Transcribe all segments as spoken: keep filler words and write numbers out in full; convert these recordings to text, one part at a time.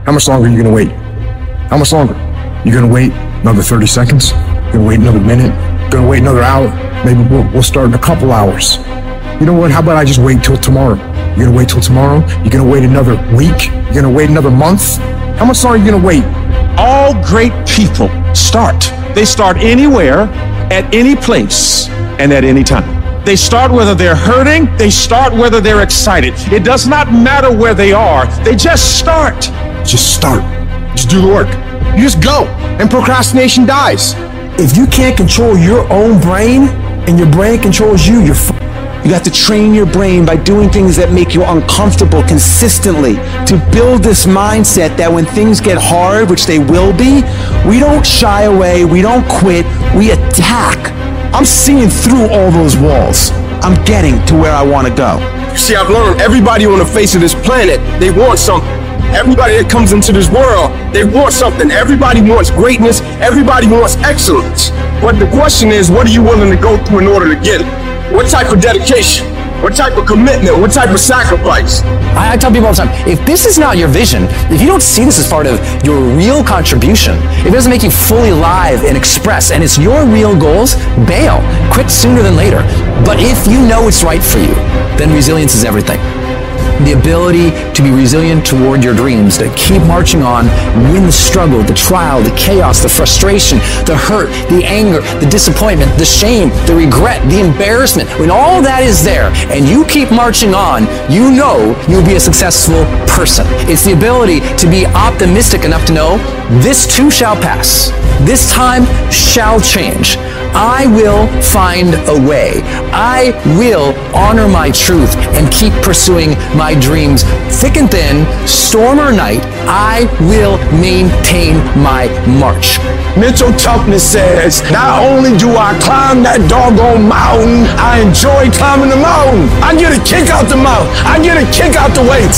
How much longer are you going to wait? How much longer? You're going to wait another thirty seconds? You're going to wait another minute? You're going to wait another hour? Maybe we'll, we'll start in a couple hours. You know what? How about I just wait till tomorrow? You're going to wait till tomorrow? You're going to wait another week? You're going to wait another month? How much longer are you going to wait? All great people start. They start anywhere, at any place, and at any time. They start whether they're hurting. They start whether they're excited. It does not matter where they are. They just start. Just start. Just do the work. You just go, and procrastination dies. If you can't control your own brain, and your brain controls you, you're f- You have to train your brain by doing things that make you uncomfortable consistently to build this mindset that when things get hard, which they will be, we don't shy away, we don't quit, we attack. I'm seeing through all those walls. I'm getting to where I want to go. You see, I've learned everybody on the face of this planet, they want something. Everybody that comes into this world, they want something. Everybody wants greatness. Everybody wants excellence. But the question is, what are you willing to go through in order to get it? What type of dedication? What type of commitment? What type of sacrifice? I, I tell people all the time, if this is not your vision, if you don't see this as part of your real contribution, if it doesn't make you fully live and express, and it's your real goals, bail. Quit sooner than later. But if you know it's right for you, then resilience is everything. The ability to be resilient toward your dreams, to keep marching on, win the struggle, the trial, the chaos, the frustration, the hurt, the anger, the disappointment, the shame, the regret, the embarrassment. When all that is there and you keep marching on, you know you'll be a successful person. It's the ability to be optimistic enough to know this too shall pass. This time shall change. I will find a way. I will honor my truth and keep pursuing my dreams. Thick and thin, storm or night, I will maintain my march. Mental toughness says, not only do I climb that doggone mountain, I enjoy climbing the mountain. I get a kick out the mountain. I get a kick out the weights.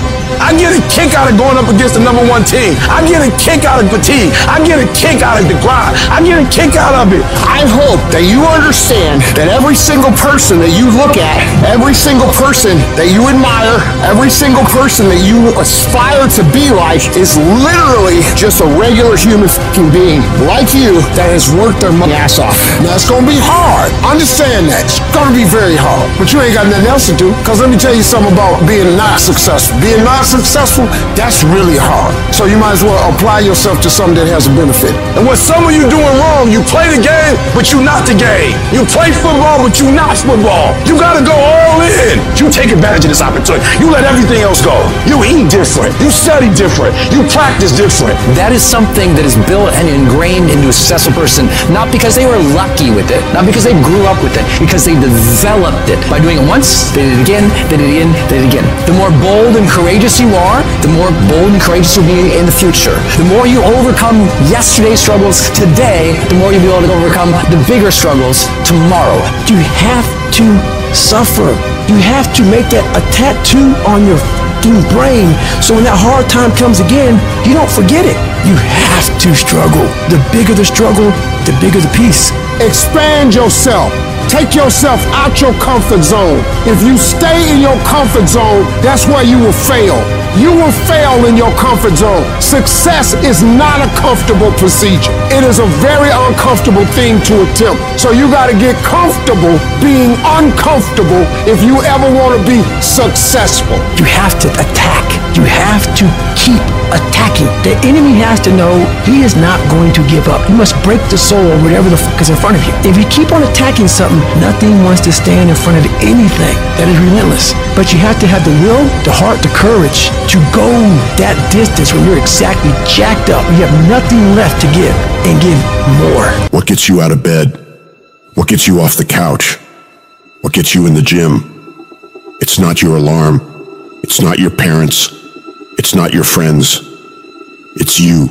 I get a kick out of going up against the number one team. I get a kick out of fatigue. I get a kick out of the grind. I get a kick out of it. I hope that you understand that every single person that you look at, every single person that you admire, every single person that you aspire to be like is literally just a regular human fucking being like you that has worked their ass off. Now, it's going to be hard. Understand that. It's going to be very hard. But you ain't got nothing else to do, because let me tell you something about being not successful. Being not successful, that's really hard. So you might as well apply yourself to something that has a benefit. And what some of you doing wrong, you play the game, but you not the game. You play football, but you not football. You gotta go all in. You take advantage of this opportunity. You let everything else go. You eat different. You study different. You practice different. That is something that is built and ingrained into a successful person, not because they were lucky with it, not because they grew up with it, because they developed it. By doing it once, they did it again, they did it again, they did it again. The more bold and courageous you are, the more bold and courageous you'll be in the future. The more you overcome yesterday's struggles today, the more you'll be able to overcome the bigger struggles tomorrow. You have to suffer. You have to make that a tattoo on your fucking brain, so when that hard time comes again, you don't forget it. You have to struggle. The bigger the struggle, the bigger the peace. Expand yourself. Take yourself out your comfort zone. If you stay in your comfort zone, that's where you will fail. You will fail in your comfort zone. Success is not a comfortable procedure. It is a very uncomfortable thing to attempt. So you got to get comfortable being uncomfortable if you ever want to be successful. You have to attack. You have to keep attacking. The enemy has to know he is not going to give up. You must break the soul of whatever the fuck is in front of you. If you keep on attacking something, nothing wants to stand in front of anything that is relentless. But you have to have the will, the heart, the courage to go that distance when you're exactly jacked up. You have nothing left to give and give more. What gets you out of bed? What gets you off the couch? What gets you in the gym? It's not your alarm. It's not your parents. It's not your friends. It's you.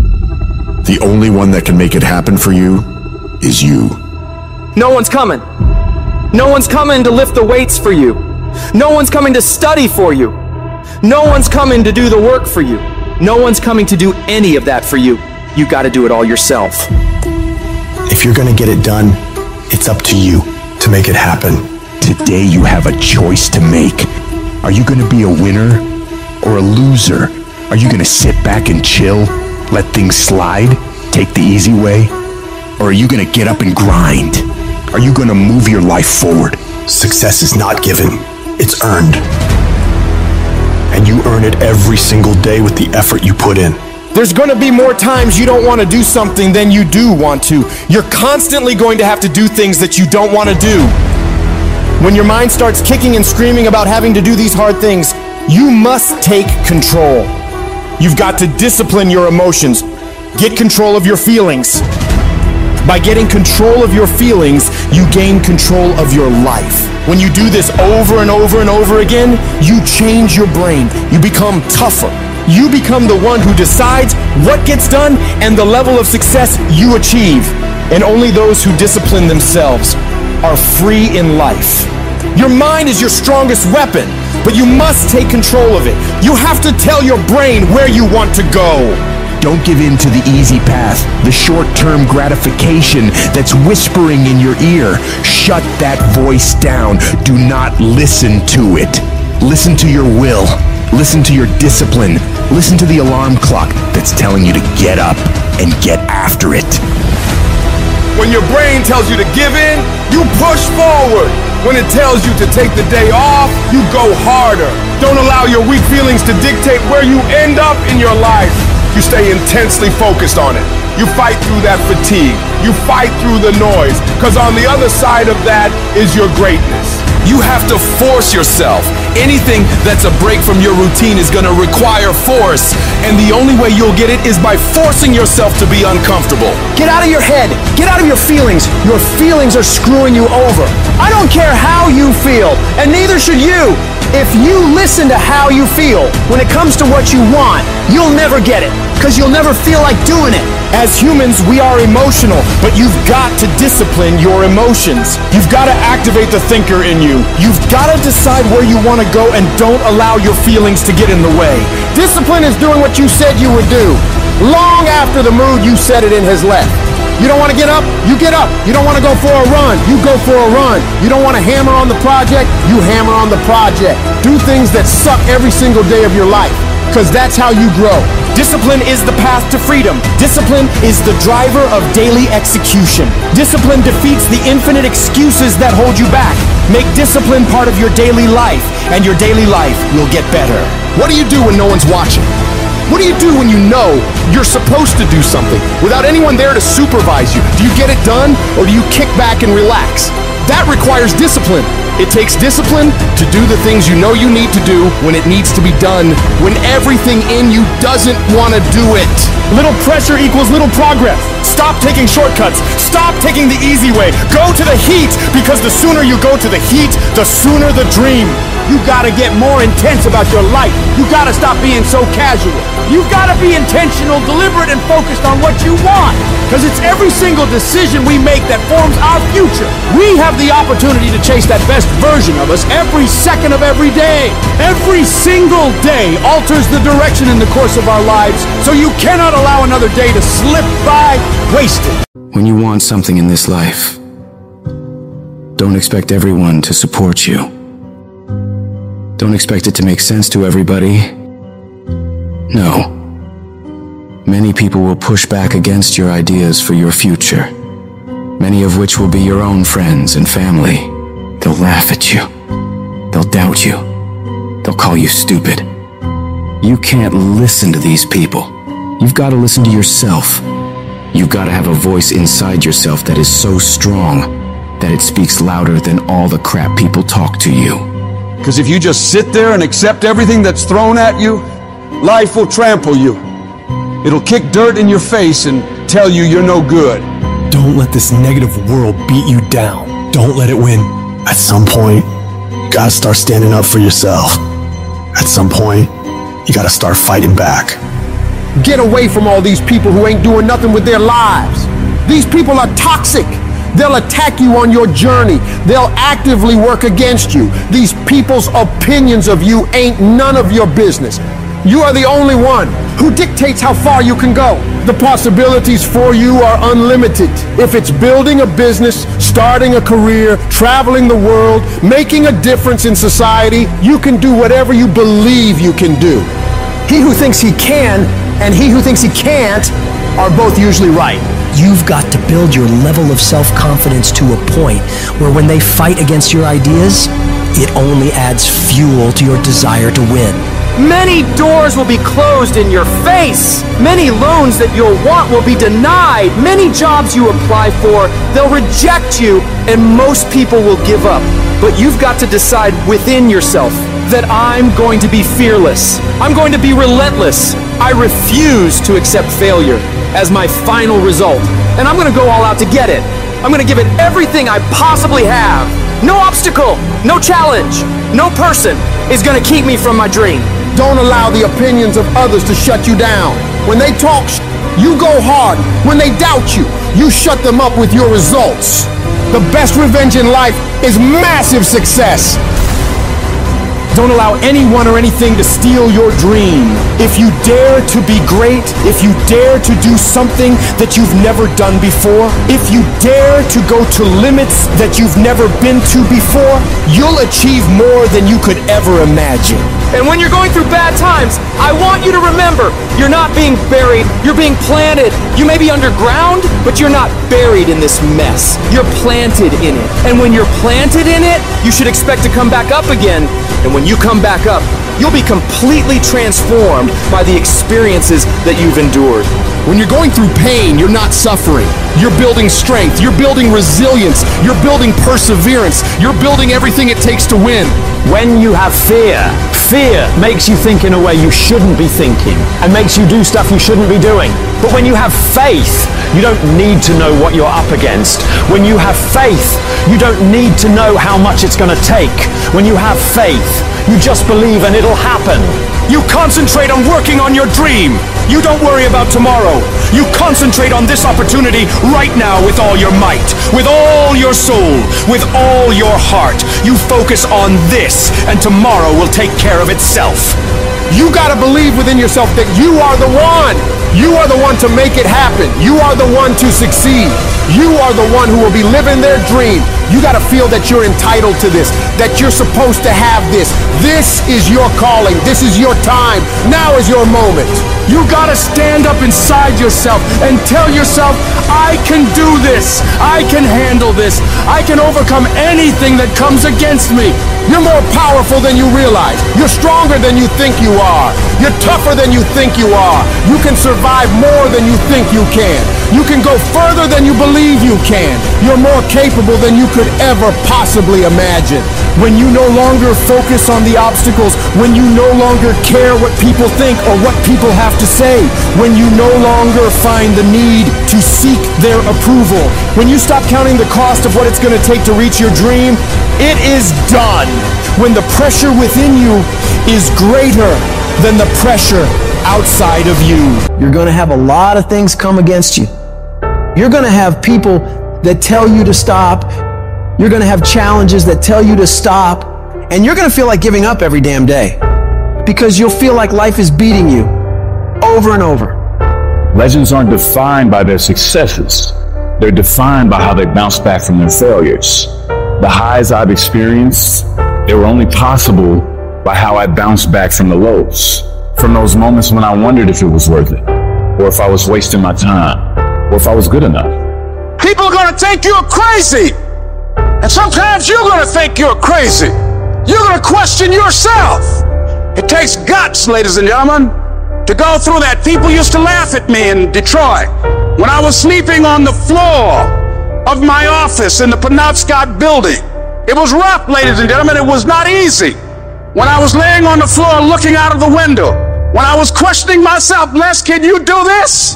The only one that can make it happen for you is you. No one's coming. No one's coming to lift the weights for you. No one's coming to study for you. No one's coming to do the work for you. No one's coming to do any of that for you. You got to do it all yourself. If you're going to get it done, it's up to you to make it happen. Today you have a choice to make. Are you going to be a winner or a loser? Are you gonna sit back and chill, let things slide, take the easy way? Or are you gonna get up and grind? Are you gonna move your life forward? Success is not given, it's earned. And you earn it every single day with the effort you put in. There's going to be more times you don't want to do something than you do want to. You're constantly going to have to do things that you don't want to do. When your mind starts kicking and screaming about having to do these hard things, you must take control. You've got to discipline your emotions. Get control of your feelings. By getting control of your feelings, you gain control of your life. When you do this over and over and over again, you change your brain. You become tougher. You become the one who decides what gets done and the level of success you achieve. And only those who discipline themselves are free in life. Your mind is your strongest weapon, but you must take control of it. You have to tell your brain where you want to go. Don't give in to the easy path, the short-term gratification that's whispering in your ear. Shut that voice down. Do not listen to it. Listen to your will. Listen to your discipline. Listen to the alarm clock that's telling you to get up and get after it. When your brain tells you to give in, you push forward. When it tells you to take the day off, you go harder. Don't allow your weak feelings to dictate where you end up in your life. You stay intensely focused on it. You fight through that fatigue. You fight through the noise, because on the other side of that is your greatness. You have to force yourself. Anything that's a break from your routine is going to require force, and the only way you'll get it is by forcing yourself to be uncomfortable. Get out of your head. Get out of your feelings. Your feelings are screwing you over. I don't care how you feel, and neither should you. If you listen to how you feel when it comes to what you want, you'll never get it, because you'll never feel like doing it. As humans, we are emotional, but you've got to discipline your emotions. You've got to activate the thinker in you. You've got to decide where you want to go and don't allow your feelings to get in the way. Discipline is doing what you said you would do, long after the mood you set it in has left. You don't want to get up? You get up. You don't want to go for a run? You go for a run. You don't want to hammer on the project? You hammer on the project. Do things that suck every single day of your life, because that's how you grow. Discipline is the path to freedom. Discipline is the driver of daily execution. Discipline defeats the infinite excuses that hold you back. Make discipline part of your daily life, and your daily life will get better. What do you do when no one's watching? What do you do when you know you're supposed to do something without anyone there to supervise you? Do you get it done, or do you kick back and relax? That requires discipline. It takes discipline to do the things you know you need to do when it needs to be done, when everything in you doesn't want to do it. Little pressure equals little progress. Stop taking shortcuts. Stop taking the easy way. Go to the heat, because the sooner you go to the heat, the sooner the dream. You gotta get more intense about your life. You gotta stop being so casual. You gotta be intentional, deliberate, and focused on what you want. Because it's every single decision we make that forms our future. We have the opportunity to chase that best version of us every second of every day. Every single day alters the direction in the course of our lives, so you cannot allow another day to slip by wasted. When you want something in this life, don't expect everyone to support you. Don't expect it to make sense to everybody. No. Many people will push back against your ideas for your future, many of which will be your own friends and family. They'll laugh at you. They'll doubt you. They'll call you stupid. You can't listen to these people. You've got to listen to yourself. You've got to have a voice inside yourself that is so strong that it speaks louder than all the crap people talk to you. Because if you just sit there and accept everything that's thrown at you, life will trample you. It'll kick dirt in your face and tell you you're no good. Don't let this negative world beat you down. Don't let it win. At some point, you gotta start standing up for yourself. At some point, you gotta start fighting back. Get away from all these people who ain't doing nothing with their lives. These people are toxic. They'll attack you on your journey. They'll actively work against you. These people's opinions of you ain't none of your business. You are the only one who dictates how far you can go. The possibilities for you are unlimited. If it's building a business, starting a career, traveling the world, making a difference in society, you can do whatever you believe you can do. He who thinks he can and he who thinks he can't are both usually right. You've got to build your level of self-confidence to a point where when they fight against your ideas, it only adds fuel to your desire to win. Many doors will be closed in your face. Many loans that you'll want will be denied. Many jobs you apply for, they'll reject you, and most people will give up. But you've got to decide within yourself that I'm going to be fearless. I'm going to be relentless. I refuse to accept failure as my final result. And I'm going to go all out to get it. I'm going to give it everything I possibly have. No obstacle, no challenge, no person is going to keep me from my dream. Don't allow the opinions of others to shut you down. When they talk, you go hard. When they doubt you, you shut them up with your results. The best revenge in life is massive success. Don't allow anyone or anything to steal your dream. If you dare to be great, if you dare to do something that you've never done before, if you dare to go to limits that you've never been to before, you'll achieve more than you could ever imagine. And when you're going through bad times, I want you to remember, you're not being buried, you're being planted. You may be underground, but you're not buried in this mess. You're planted in it. And when you're planted in it, you should expect to come back up again. And when you come back up, you'll be completely transformed by the experiences that you've endured. When you're going through pain, you're not suffering. You're building strength. You're building resilience. You're building perseverance. You're building everything it takes to win. When you have fear, fear makes you think in a way you shouldn't be thinking and makes you do stuff you shouldn't be doing. But when you have faith, you don't need to know what you're up against. When you have faith, you don't need to know how much it's going to take. When you have faith, you just believe and it'll happen. You concentrate on working on your dream. You don't worry about tomorrow. You concentrate on this opportunity right now with all your might, with all your soul, with all your heart. You focus on this, and tomorrow will take care of itself. You gotta believe within yourself that you are the one. You are the one to make it happen. You are the one to succeed. You are the one who will be living their dream. You gotta feel that you're entitled to this, that you're supposed to have this. This is your calling. This is your time. Now is your moment. You gotta stand up inside yourself and tell yourself, I can do this. I can handle this. I can overcome anything that comes against me. You're more powerful than you realize. You're stronger than you think you are. You're tougher than you think you are. You can survive more than you think you can. You can go further than you believe you can. You're more capable than you could ever possibly imagine. When you no longer focus on the obstacles, when you no longer care what people think or what people have to say, when you no longer find the need to seek their approval, when you stop counting the cost of what it's going to take to reach your dream, it is done. When the pressure within you is greater than the pressure outside of you. You're going to have a lot of things come against you. You're going to have people that tell you to stop. You're going to have challenges that tell you to stop. And you're going to feel like giving up every damn day because you'll feel like life is beating you over and over. Legends aren't defined by their successes. They're defined by how they bounce back from their failures. The highs I've experienced, they were only possible by how I bounced back from the lows. From those moments when I wondered if it was worth it, or if I was wasting my time, or if I was good enough. People are going to think you're crazy. And sometimes you're going to think you're crazy. You're going to question yourself. It takes guts, ladies and gentlemen, to go through that. People used to laugh at me in Detroit when I was sleeping on the floor of my office in the Penobscot building. It was rough, ladies and gentlemen. It was not easy. When I was laying on the floor looking out of the window, when I was questioning myself, Les, can you do this?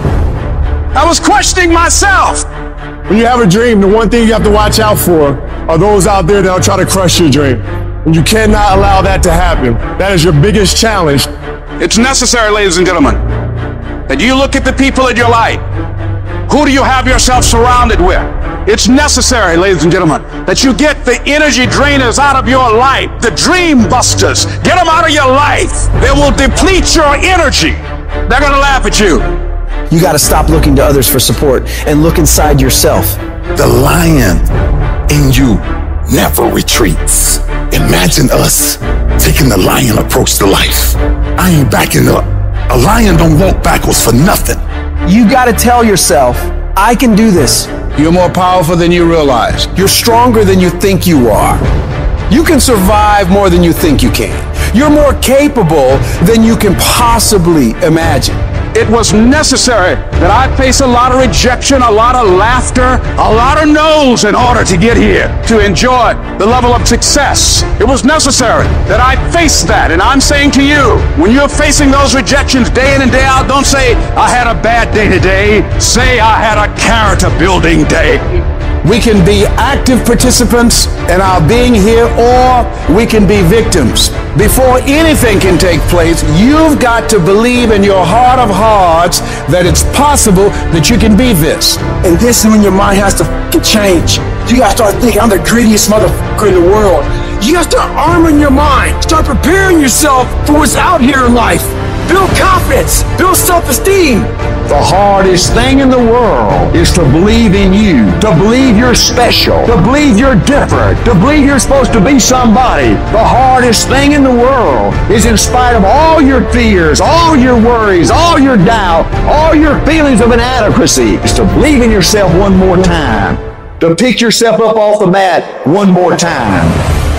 I was questioning myself. When you have a dream, the one thing you have to watch out for are those out there that'll try to crush your dream. And you cannot allow that to happen. That is your biggest challenge. It's necessary, ladies and gentlemen, that you look at the people in your life. Who do you have yourself surrounded with? It's necessary, ladies and gentlemen, that you get the energy drainers out of your life, the dream busters. Get them out of your life. They will deplete your energy. They're going to laugh at you. You got to stop looking to others for support and look inside yourself. The lion in you never retreats. In Imagine us taking the lion approach to life. I ain't backing up. A lion don't walk backwards for nothing. You gotta tell yourself, I can do this. You're more powerful than you realize. You're stronger than you think you are. You can survive more than you think you can. You're more capable than you can possibly imagine. It was necessary that I face a lot of rejection, a lot of laughter, a lot of no's in order to get here, to enjoy the level of success. It was necessary that I face that. And I'm saying to you, when you're facing those rejections day in and day out, don't say, I had a bad day today. Say, I had a character building day. We can be active participants in our being here, or we can be victims. Before anything can take place, you've got to believe in your heart of hearts that it's possible that you can be this. And this is when your mind has to f***ing change. You gotta start thinking, I'm the greediest motherfucker in the world. You gotta start arming your mind. Start preparing yourself for what's out here in life. Build confidence. Build self-esteem. The hardest thing in the world is to believe in you, to believe you're special, to believe you're different, to believe you're supposed to be somebody. The hardest thing in the world is, in spite of all your fears, all your worries, all your doubt, all your feelings of inadequacy, is to believe in yourself one more time, to pick yourself up off the mat one more time.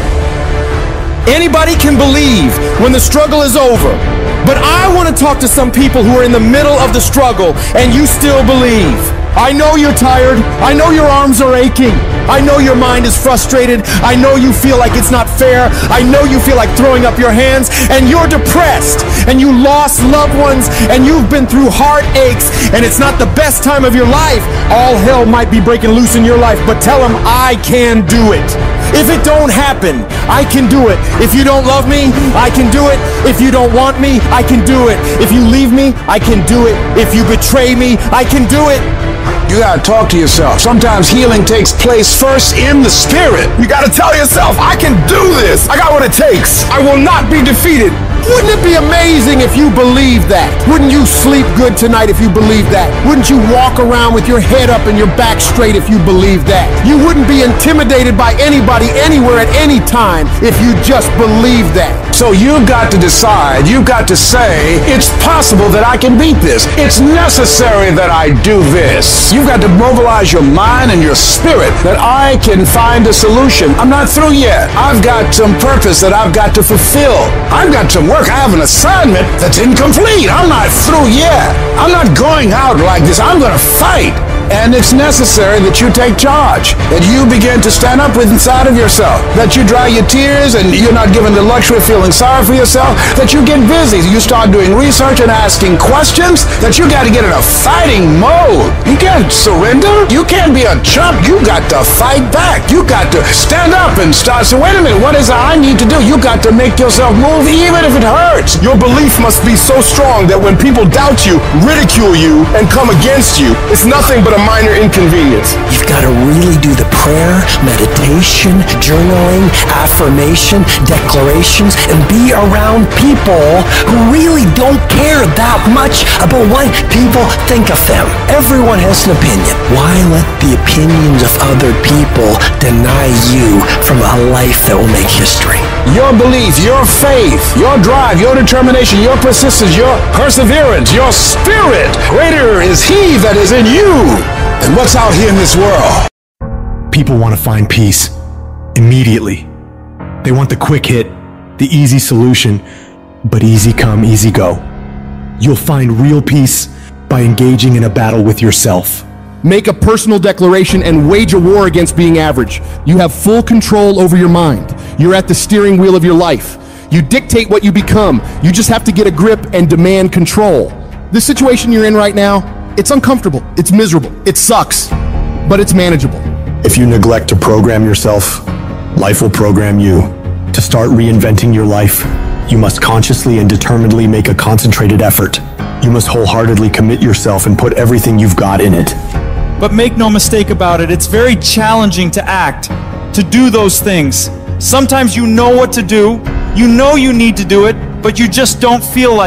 Anybody can believe when the struggle is over. But I want to talk to some people who are in the middle of the struggle and you still believe. I know you're tired. I know your arms are aching. I know your mind is frustrated. I know you feel like it's not fair. I know you feel like throwing up your hands, and you're depressed, and you lost loved ones, and you've been through heartaches, and it's not the best time of your life. All hell might be breaking loose in your life, but tell them I can do it. If it don't happen, I can do it. If you don't love me, I can do it. If you don't want me, I can do it. If you leave me, I can do it. If you betray me, I can do it. You gotta talk to yourself. Sometimes healing takes place first in the spirit. You gotta tell yourself, I can do this. I got what it takes. I will not be defeated. Wouldn't it be amazing if you believed that? Wouldn't you sleep good tonight if you believed that? Wouldn't you walk around with your head up and your back straight if you believed that? You wouldn't be intimidated by anybody anywhere at any time if you just believed that. So you've got to decide, you've got to say, it's possible that I can beat this. It's necessary that I do this. You've got to mobilize your mind and your spirit that I can find a solution. I'm not through yet. I've got some purpose that I've got to fulfill. I've got some work. I have an assignment that's incomplete. I'm not through yet. I'm not going out like this. I'm going to fight. And it's necessary that you take charge, that you begin to stand up with inside of yourself, that you dry your tears and you're not given the luxury of feeling sorry for yourself, that you get busy. You start doing research and asking questions, that you got to get in a fighting mode. You can't surrender. You can't be a chump. You got to fight back. You got to stand up and start saying, wait a minute, what is it I need to do? You got to make yourself move even if it hurts. Your belief must be so strong that when people doubt you, ridicule you, and come against you, it's nothing but a minor inconvenience. You've got to really do the prayer, meditation, journaling, affirmation, declarations, and be around people who really don't care that much about what people think of them. Everyone has an opinion. Why let the opinions of other people deny you from a life that will make history? Your belief, your faith, your drive, your determination, your persistence, your perseverance, your spirit, greater is He that is in you than what's out here in this world. People want to find peace immediately. They want the quick hit, the easy solution, but easy come, easy go. You'll find real peace by engaging in a battle with yourself. Make a personal declaration and wage a war against being average. You have full control over your mind. You're at the steering wheel of your life. You dictate what you become. You just have to get a grip and demand control. The situation you're in right now, it's uncomfortable, it's miserable, it sucks, but it's manageable. If you neglect to program yourself, life will program you. To start reinventing your life, you must consciously and determinedly make a concentrated effort. You must wholeheartedly commit yourself and put everything you've got in it. But make no mistake about it, it's very challenging to act, to do those things. Sometimes you know what to do, you know you need to do it, but you just don't feel like it.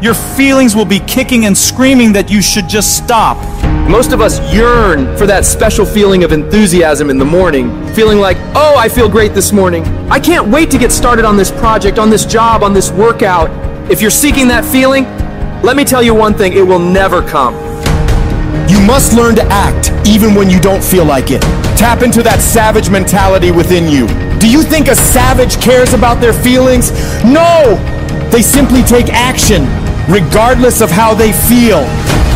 your feelings will be kicking and screaming that you should just stop. Most of us yearn for that special feeling of enthusiasm in the morning, feeling like, oh, I feel great this morning. I can't wait to get started on this project, on this job, on this workout. If you're seeking that feeling, let me tell you one thing, it will never come. You must learn to act even when you don't feel like it. Tap into that savage mentality within you. Do you think a savage cares about their feelings? No! They simply take action, regardless of how they feel.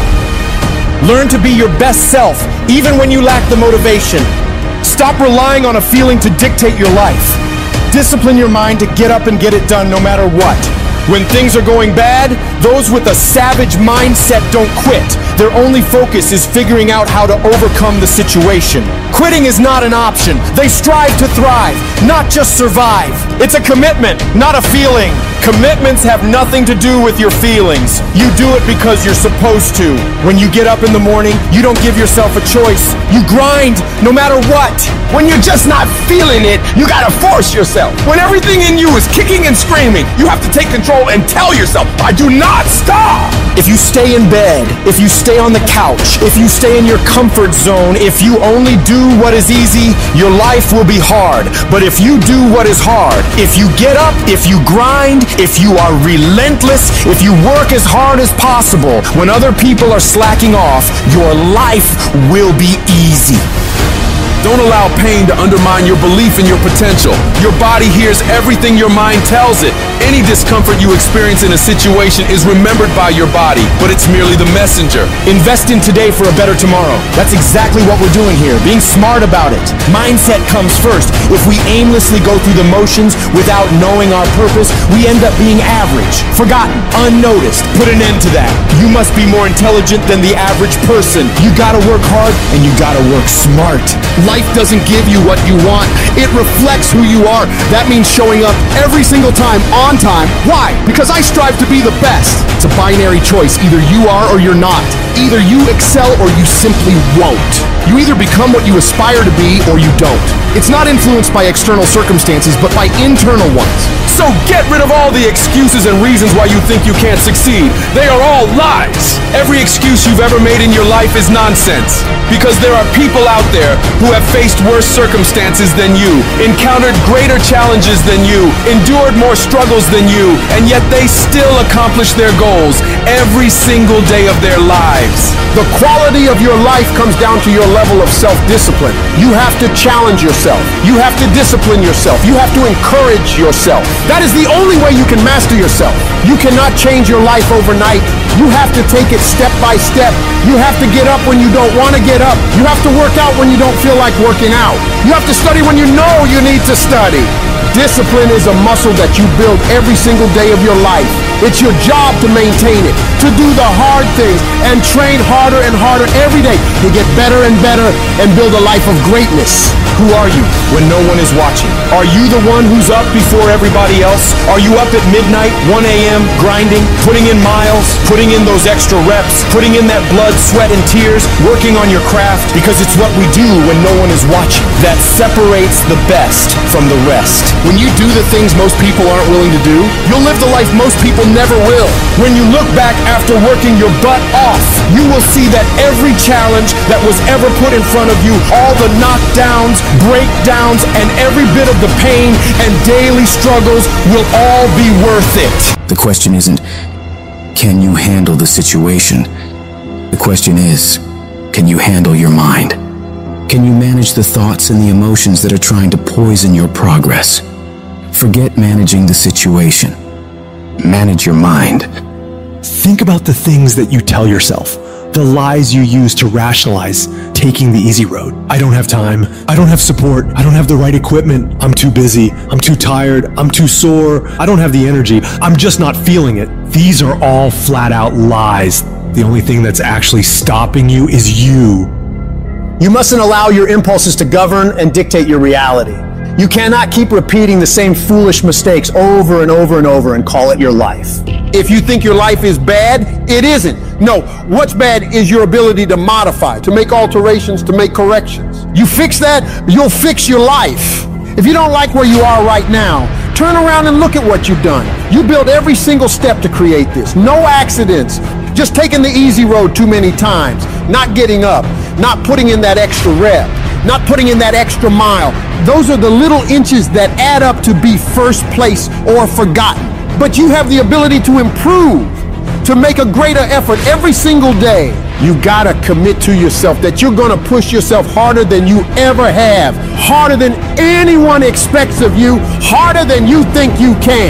Learn to be your best self, even when you lack the motivation. Stop relying on a feeling to dictate your life. Discipline your mind to get up and get it done no matter what. When things are going bad, those with a savage mindset don't quit. Their only focus is figuring out how to overcome the situation. Quitting is not an option. They strive to thrive, not just survive. It's a commitment, not a feeling. Commitments have nothing to do with your feelings. You do it because you're supposed to. When you get up in the morning, you don't give yourself a choice. You grind no matter what. When you're just not feeling it, you gotta force yourself. When everything in you is kicking and screaming, you have to take control and tell yourself, I do not stop. If you stay in bed, if you stay on the couch, if you stay in your comfort zone, if you only do what is easy, your life will be hard. But if you do what is hard, if you get up, if you grind, if you are relentless, if you work as hard as possible, when other people are slacking off, your life will be easy. Don't allow pain to undermine your belief in your potential. Your body hears everything your mind tells it. Any discomfort you experience in a situation is remembered by your body, but it's merely the messenger. Invest in today for a better tomorrow. That's exactly what we're doing here, being smart about it. Mindset comes first. If we aimlessly go through the motions without knowing our purpose, we end up being average, forgotten, unnoticed. Put an end to that. You must be more intelligent than the average person. You gotta work hard and you gotta work smart. Life doesn't give you what you want. It reflects who you are. That means showing up every single time on time. Why? Because I strive to be the best. It's a binary choice. Either you are or you're not. Either you excel or you simply won't. You either become what you aspire to be or you don't. It's not influenced by external circumstances, but by internal ones. So get rid of all the excuses and reasons why you think you can't succeed. They are all lies. Every excuse you've ever made in your life is nonsense. Because there are people out there who have faced worse circumstances than you, encountered greater challenges than you, endured more struggles than you, and yet they still accomplish their goals every single day of their lives. The quality of your life comes down to your level of self-discipline. You have to challenge yourself. You have to discipline yourself. You have to encourage yourself. That is the only way you can master yourself. You cannot change your life overnight. You have to take it step by step. You have to get up when you don't want to get up. You have to work out when you don't feel like working out. You have to study when you know you need to study. Discipline is a muscle that you build every single day of your life. It's your job to maintain it, to do the hard things, and train harder and harder every day to get better and better and build a life of greatness. Who are you when no one is watching? Are you the one who's up before everybody else? Are you up at midnight, one a.m., grinding, putting in miles, putting in those extra reps, putting in that blood, sweat, and tears, working on your craft? Because it's what we do when no one is watching that separates the best from the rest. When you do the things most people aren't willing to do, you'll live the life most people never will. When you look back after working your butt off, you will see that every challenge that was ever put in front of you, all the knockdowns, breakdowns, and every bit of the pain and daily struggles will all be worth it. The question isn't, can you handle the situation? The question is, can you handle your mind? Can you manage the thoughts and the emotions that are trying to poison your progress? Forget managing the situation. Manage your mind. Think about the things that you tell yourself, the lies you use to rationalize taking the easy road. I don't have time. I don't have support. I don't have the right equipment. I'm too busy. I'm too tired. I'm too sore. I don't have the energy. I'm just not feeling it. These are all flat out lies. The only thing that's actually stopping you is you. You mustn't allow your impulses to govern and dictate your reality. You cannot keep repeating the same foolish mistakes over and over and over and call it your life. If you think your life is bad, it isn't. No, what's bad is your ability to modify, to make alterations, to make corrections. You fix that, you'll fix your life. If you don't like where you are right now, Turn around and look at what you've done. You built every single step to create this. No accidents. Just taking the easy road too many times. Not getting up. Not putting in that extra rep. Not putting in that extra mile. Those are the little inches that add up to be first place or forgotten. But you have the ability to improve, to make a greater effort every single day. You gotta commit to yourself that you're gonna push yourself harder than you ever have, harder than anyone expects of you, harder than you think you can.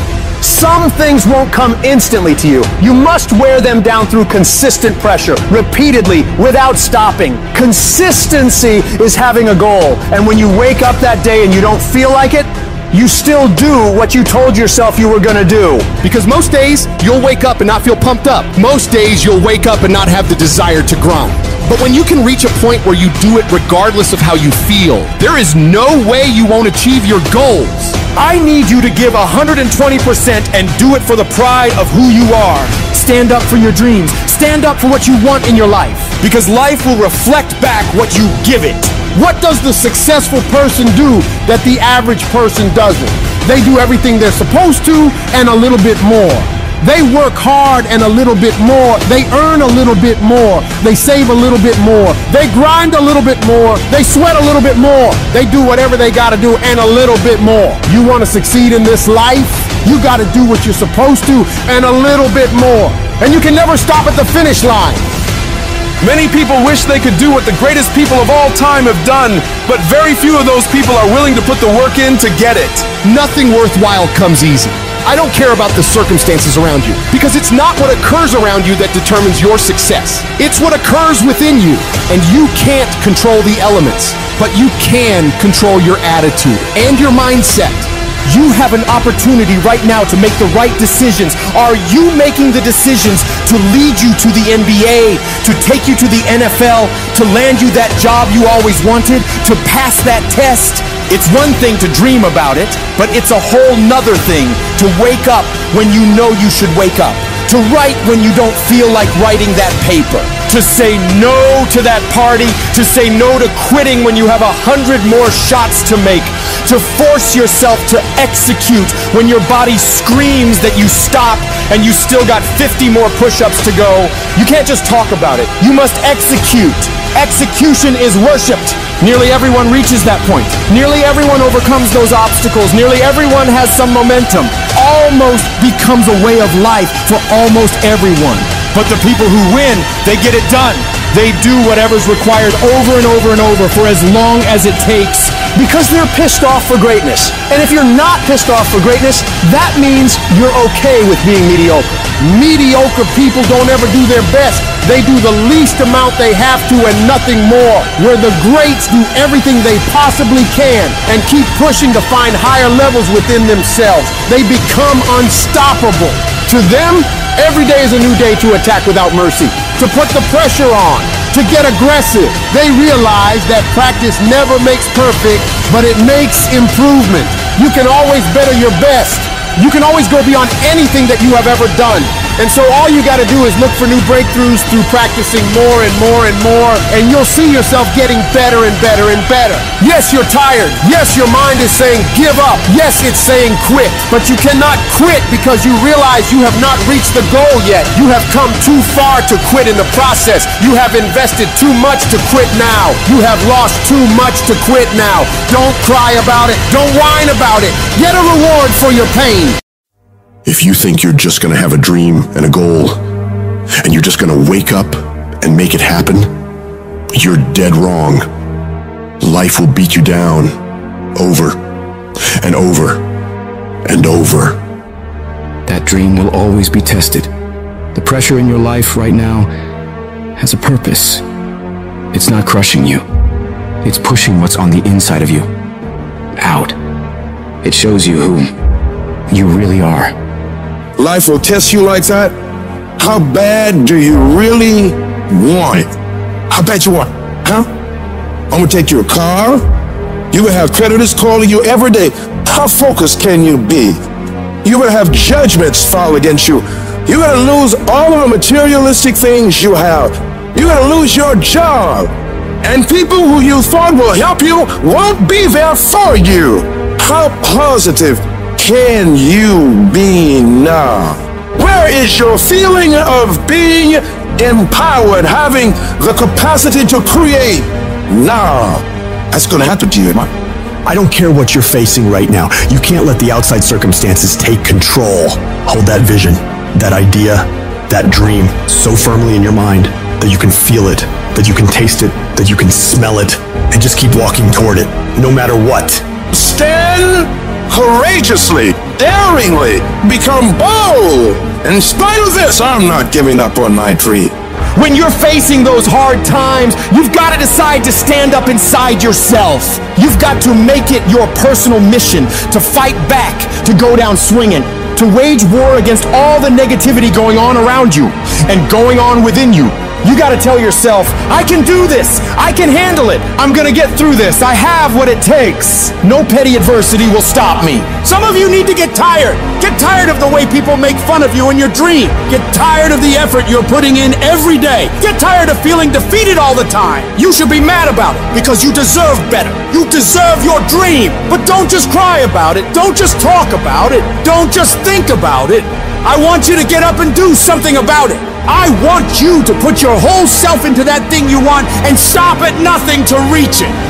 Some things won't come instantly to you. You must wear them down through consistent pressure, repeatedly, without stopping. Consistency is having a goal, and when you wake up that day and you don't feel like it, you still do what you told yourself you were gonna do. Because most days, you'll wake up and not feel pumped up. Most days, you'll wake up and not have the desire to grind. But when you can reach a point where you do it regardless of how you feel, there is no way you won't achieve your goals. I need you to give one hundred twenty percent and do it for the pride of who you are. Stand up for your dreams. Stand up for what you want in your life. Because life will reflect back what you give it. What does the successful person do that the average person doesn't? They do everything they're supposed to and a little bit more. They work hard and a little bit more. They earn a little bit more. They save a little bit more. They grind a little bit more. They sweat a little bit more. They do whatever they gotta do and a little bit more. You wanna succeed in this life? You gotta do what you're supposed to and a little bit more. And you can never stop at the finish line. Many people wish they could do what the greatest people of all time have done, but very few of those people are willing to put the work in to get it. Nothing worthwhile comes easy. I don't care about the circumstances around you, because it's not what occurs around you that determines your success. It's what occurs within you. And you can't control the elements, but you can control your attitude and your mindset. You have an opportunity right now to make the right decisions. Are you making the decisions to lead you to the N B A, to take you to the N F L, to land you that job you always wanted, to pass that test? It's one thing to dream about it, but it's a whole nother thing to wake up when you know you should wake up, to write when you don't feel like writing that paper, to say no to that party, to say no to quitting when you have a hundred more shots to make, to force yourself to execute when your body screams that you stop and you still got fifty more push-ups to go. You can't just talk about it. You must execute. Execution is worshipped. Nearly everyone reaches that point. Nearly everyone overcomes those obstacles. Nearly everyone has some momentum. Almost becomes a way of life for almost everyone. But the people who win, they get it done. They do whatever's required over and over and over for as long as it takes. Because they're pissed off for greatness. And if you're not pissed off for greatness, that means you're okay with being mediocre. Mediocre people don't ever do their best. They do the least amount they have to and nothing more. Where the greats do everything they possibly can and keep pushing to find higher levels within themselves. They become unstoppable. To them, every day is a new day to attack without mercy, to put the pressure on, to get aggressive. They realize that practice never makes perfect, but it makes improvement. You can always better your best. You can always go beyond anything that you have ever done. And so all you got to do is look for new breakthroughs through practicing more and more and more, and you'll see yourself getting better and better and better. Yes, you're tired. Yes, your mind is saying give up. Yes, it's saying quit. But you cannot quit because you realize you have not reached the goal yet. You have come too far to quit in the process. You have invested too much to quit now. You have lost too much to quit now. Don't cry about it. Don't whine about it. Get a reward for your pain. If you think you're just going to have a dream and a goal, and you're just going to wake up and make it happen, you're dead wrong. Life will beat you down over and over and over. That dream will always be tested. The pressure in your life right now has a purpose. It's not crushing you. It's pushing what's on the inside of you out. It shows you who you really are. Life will test you like that? How bad do you really want it? How bad you want it? Huh? I'm gonna take your car. You will have creditors calling you every day. How focused can you be? You will have judgments filed against you. You're gonna lose all of the materialistic things you have. You're gonna lose your job. And people who you thought will help you won't be there for you. How positive can you be now? Where is your feeling of being empowered, having the capacity to create now? That's gonna happen to you, man. I don't care what you're facing right now. You can't let the outside circumstances take control. Hold that vision, that idea, that dream so firmly in your mind that you can feel it, that you can taste it, that you can smell it, and just keep walking toward it, no matter what. Stand courageously, daringly, become bold. In spite of this, I'm not giving up on my dream. When you're facing those hard times, you've got to decide to stand up inside yourself. You've got to make it your personal mission to fight back, to go down swinging, to wage war against all the negativity going on around you and going on within you. You got to tell yourself, I can do this. I can handle it. I'm going to get through this. I have what it takes. No petty adversity will stop me. Some of you need to get tired. Get tired of the way people make fun of you in your dream. Get tired of the effort you're putting in every day. Get tired of feeling defeated all the time. You should be mad about it because you deserve better. You deserve your dream. But don't just cry about it. Don't just talk about it. Don't just think about it. I want you to get up and do something about it. I want you to put your whole self into that thing you want and stop at nothing to reach it.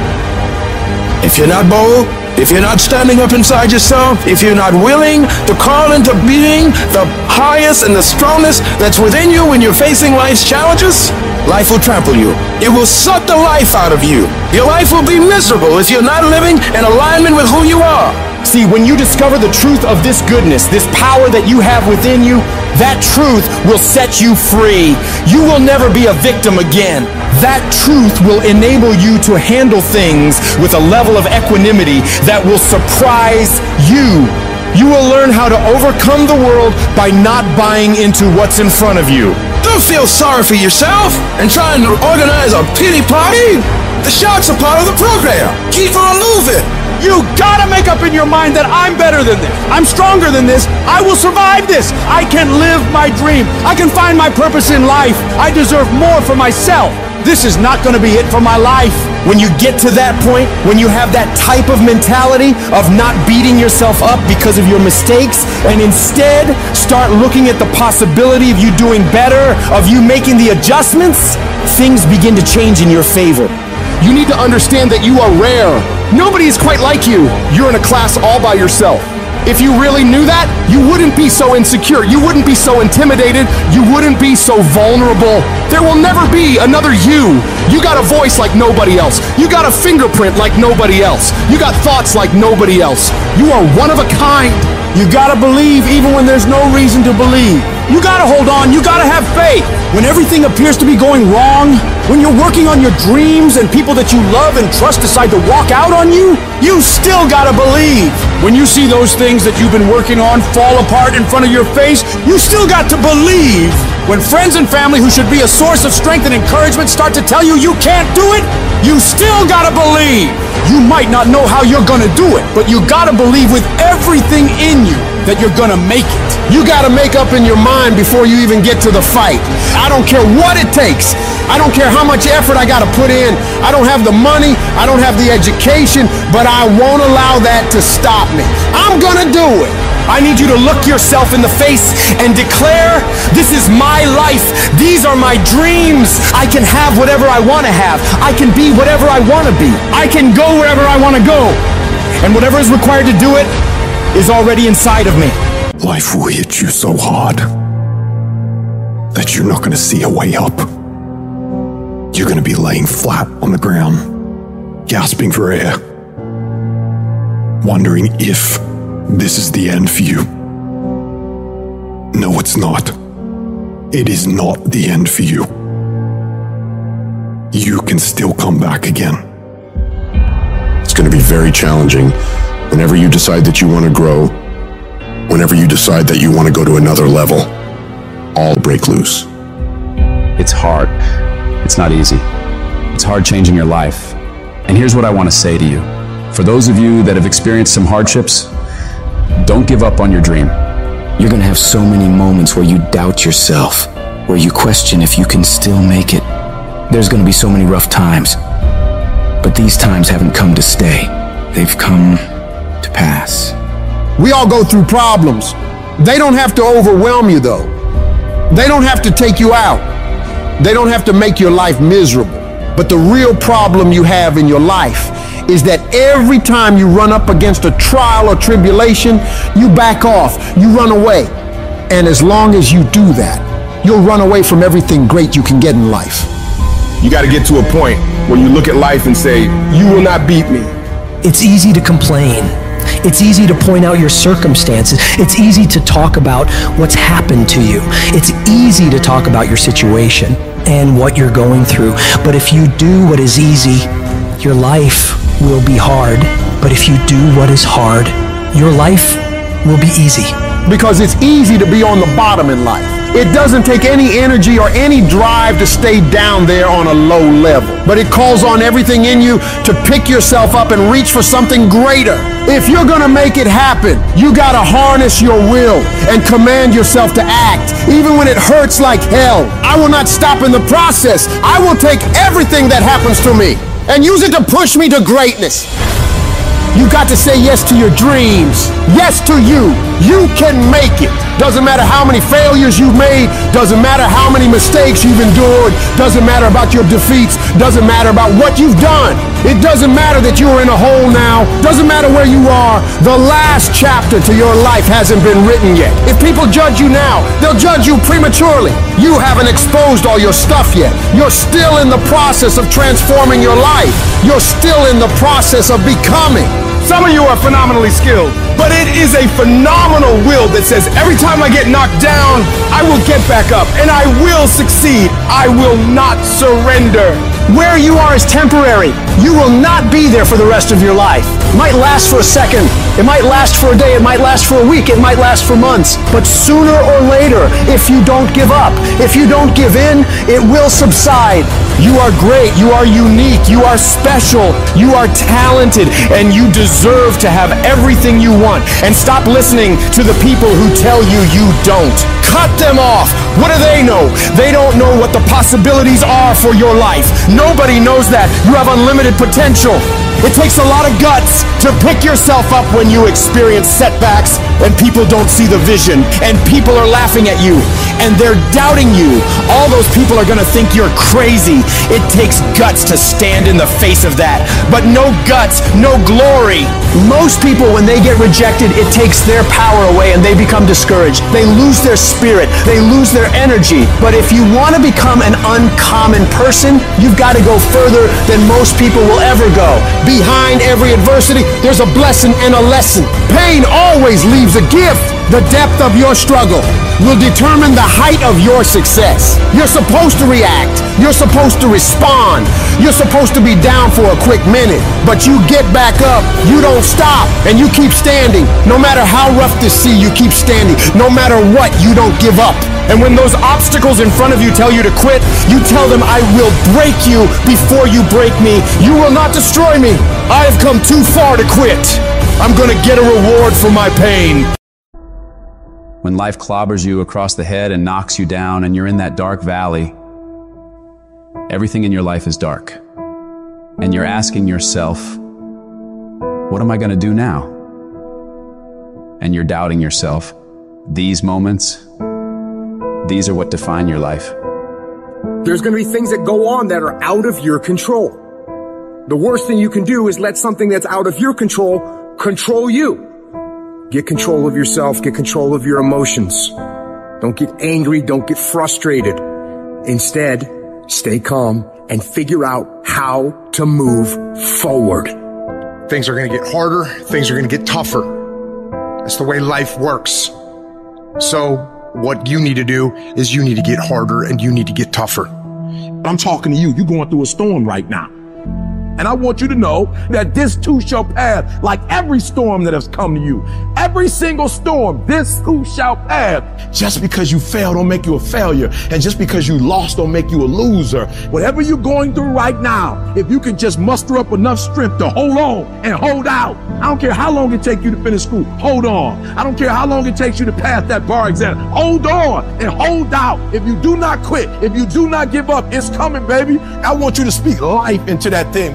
If you're not bold, if you're not standing up inside yourself, if you're not willing to call into being the highest and the strongest that's within you when you're facing life's challenges, life will trample you. It will suck the life out of you. Your life will be miserable if you're not living in alignment with who you are. See, when you discover the truth of this goodness, this power that you have within you, that truth will set you free. You will never be a victim again. That truth will enable you to handle things with a level of equanimity that will surprise you. You will learn how to overcome the world by not buying into what's in front of you. Don't feel sorry for yourself and try and organize a pity party. The sharks are part of the program. Keep on moving. You gotta make up in your mind that I'm better than this. I'm stronger than this. I will survive this. I can live my dream. I can find my purpose in life. I deserve more for myself. This is not gonna be it for my life. When you get to that point, when you have that type of mentality of not beating yourself up because of your mistakes, and instead start looking at the possibility of you doing better, of you making the adjustments, things begin to change in your favor. You need to understand that you are rare. Nobody is quite like you. You're in a class all by yourself. If you really knew that, you wouldn't be so insecure. You wouldn't be so intimidated. You wouldn't be so vulnerable. There will never be another you. You got a voice like nobody else. You got a fingerprint like nobody else. You got thoughts like nobody else. You are one of a kind. You gotta believe even when there's no reason to believe. You gotta hold on. You gotta have faith. When everything appears to be going wrong, when you're working on your dreams and people that you love and trust decide to walk out on you, you still gotta believe. When you see those things that you've been working on fall apart in front of your face, you still got to believe. When friends and family who should be a source of strength and encouragement start to tell you you can't do it, you still gotta believe. You might not know how you're gonna do it, but you gotta believe with everything in you that you're gonna make it. You gotta make up in your mind before you even get to the fight. I don't care what it takes. I don't care how much effort I gotta put in. I don't have the money, I don't have the education, but I won't allow that to stop me. I'm gonna do it. I need you to look yourself in the face and declare, this is my life. These are my dreams. I can have whatever I want to have. I can be whatever I want to be. I can go wherever I want to go. And whatever is required to do it is already inside of me. Life will hit you so hard that you're not going to see a way up. You're going to be laying flat on the ground, gasping for air, wondering if this is the end for you. No, it's not. It is not the end for you. You can still come back again. It's going to be very challenging whenever you decide that you want to grow, whenever you decide that you want to go to another level. All break loose. It's hard. It's not easy. It's hard changing your life. And here's what I want to say to you. For those of you that have experienced some hardships, don't give up on your dream. You're gonna have so many moments where you doubt yourself, where you question if you can still make it. There's gonna be so many rough times. But these times haven't come to stay. They've come to pass. We all go through problems. They don't have to overwhelm you though. They don't have to take you out. They don't have to make your life miserable. But the real problem you have in your life is that every time you run up against a trial or tribulation, you back off, you run away. And as long as you do that, you'll run away from everything great you can get in life. You got to get to a point where you look at life and say, you will not beat me. It's easy to complain. It's easy to point out your circumstances. It's easy to talk about what's happened to you. It's easy to talk about your situation and what you're going through. But if you do what is easy, your life will be hard. But if you do what is hard, your life will be easy. Because it's easy to be on the bottom in life. It doesn't take any energy or any drive to stay down there on a low level. But it calls on everything in you to pick yourself up and reach for something greater. If you're gonna make it happen, you gotta harness your will and command yourself to act, even when it hurts like hell. I will not stop in the process. I will take everything that happens to me and use it to push me to greatness. You got to say yes to your dreams. Yes to you. You can make it. Doesn't matter how many failures you've made. Doesn't matter how many mistakes you've endured. Doesn't matter about your defeats. Doesn't matter about what you've done. It doesn't matter that you're in a hole now. Doesn't matter where you are. The last chapter to your life hasn't been written yet. If people judge you now, they'll judge you prematurely. You haven't exposed all your stuff yet. You're still in the process of transforming your life. You're still in the process of becoming. Some of you are phenomenally skilled, but it is a phenomenal will that says every time I get knocked down, I will get back up and I will succeed. I will not surrender. Where you are is temporary. You will not be there for the rest of your life. It might last for a second. It might last for a day. It might last for a week. It might last for months. But sooner or later, if you don't give up, if you don't give in, it will subside. You are great. You are unique. You are special. You are talented. And you deserve to have everything you want. And stop listening to the people who tell you you don't. Cut them off. What do they know? They don't know what the possibilities are for your life. Nobody knows that. You have unlimited potential. It takes a lot of guts to pick yourself up when you experience setbacks and people don't see the vision and people are laughing at you and they're doubting you. All those people are gonna think you're crazy. It takes guts to stand in the face of that, but no guts, no glory. Most people, when they get rejected, it takes their power away and they become discouraged. They lose their spirit. They lose their energy. But if you want to become an uncommon person, you've got to go further than most people will ever go. Behind every adversity, there's a blessing and a lesson. Pain always leaves a gift. The depth of your struggle will determine the height of your success. You're supposed to react. You're supposed to respond. You're supposed to be down for a quick minute, but you get back up. You don't stop, and you keep standing. No matter how rough the sea, you keep standing. No matter what, you don't give up. And when those obstacles in front of you tell you to quit, you tell them, I will break you before you break me. You will not destroy me. I have come too far to quit. I'm gonna get a reward for my pain. When life clobbers you across the head and knocks you down and you're in that dark valley, everything in your life is dark. And you're asking yourself, what am I gonna do now? And you're doubting yourself. These moments, these are what define your life. There's going to be things that go on that are out of your control. The worst thing you can do is let something that's out of your control control you. Get control of yourself. Get control of your emotions. Don't get angry. Don't get frustrated. Instead, stay calm and figure out how to move forward. Things are going to get harder. Things are going to get tougher. That's the way life works. So what you need to do is you need to get harder and you need to get tougher. I'm talking to you. You're going through a storm right now. And I want you to know that this too shall pass, like every storm that has come to you. Every single storm, this too shall pass. Just because you fail don't make you a failure. And just because you lost don't make you a loser. Whatever you're going through right now, if you can just muster up enough strength to hold on and hold out. I don't care how long it takes you to finish school. Hold on. I don't care how long it takes you to pass that bar exam. Hold on and hold out. If you do not quit, if you do not give up, it's coming, baby. I want you to speak life into that thing.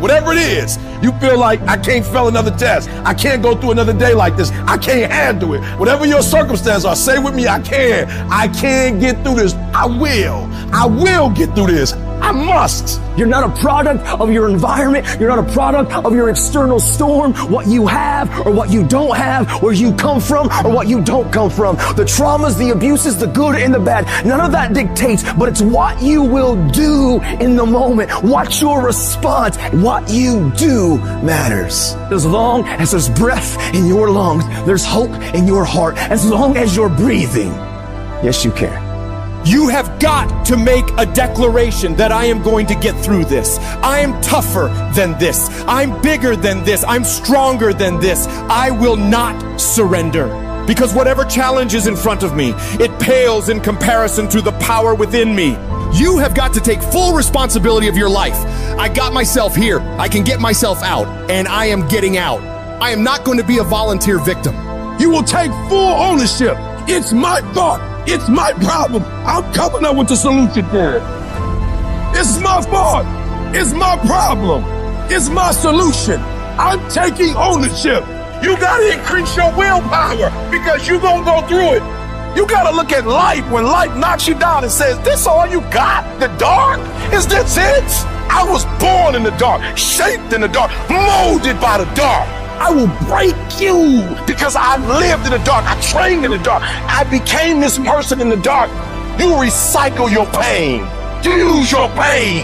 whatever it is. You feel like I can't fail another test. I can't go through another day like this. I can't handle it. Whatever your circumstance are, say with me, I can. I can get through this. I will. I will get through this. I must. You're not a product of your environment. You're not a product of your external storm, what you have or what you don't have, where you come from or what you don't come from. The traumas, the abuses, the good and the bad. None of that dictates, but it's what you will do in the moment. What's your response? What you do matters. As long as there's breath in your lungs, there's hope in your heart. As long as you're breathing, yes, you can. You have got to make a declaration that I am going to get through this. I am tougher than this. I'm bigger than this. I'm stronger than this. I will not surrender. Because whatever challenge is in front of me, it pales in comparison to the power within me. You have got to take full responsibility of your life. I got myself here. I can get myself out. And I am getting out. I am not going to be a volunteer victim. You will take full ownership. It's my thought. It's my problem. I'm coming up with the solution for it. It's my fault. It's my problem. It's my solution. I'm taking ownership. You gotta increase your willpower because you're gonna go through it. You gotta look at life when life knocks you down and says, this all you got? The dark? Is this it? I was born in the dark, shaped in the dark, molded by the dark. I will break you because I lived in the dark. I trained in the dark. I became this person in the dark. You recycle your pain. You use your pain.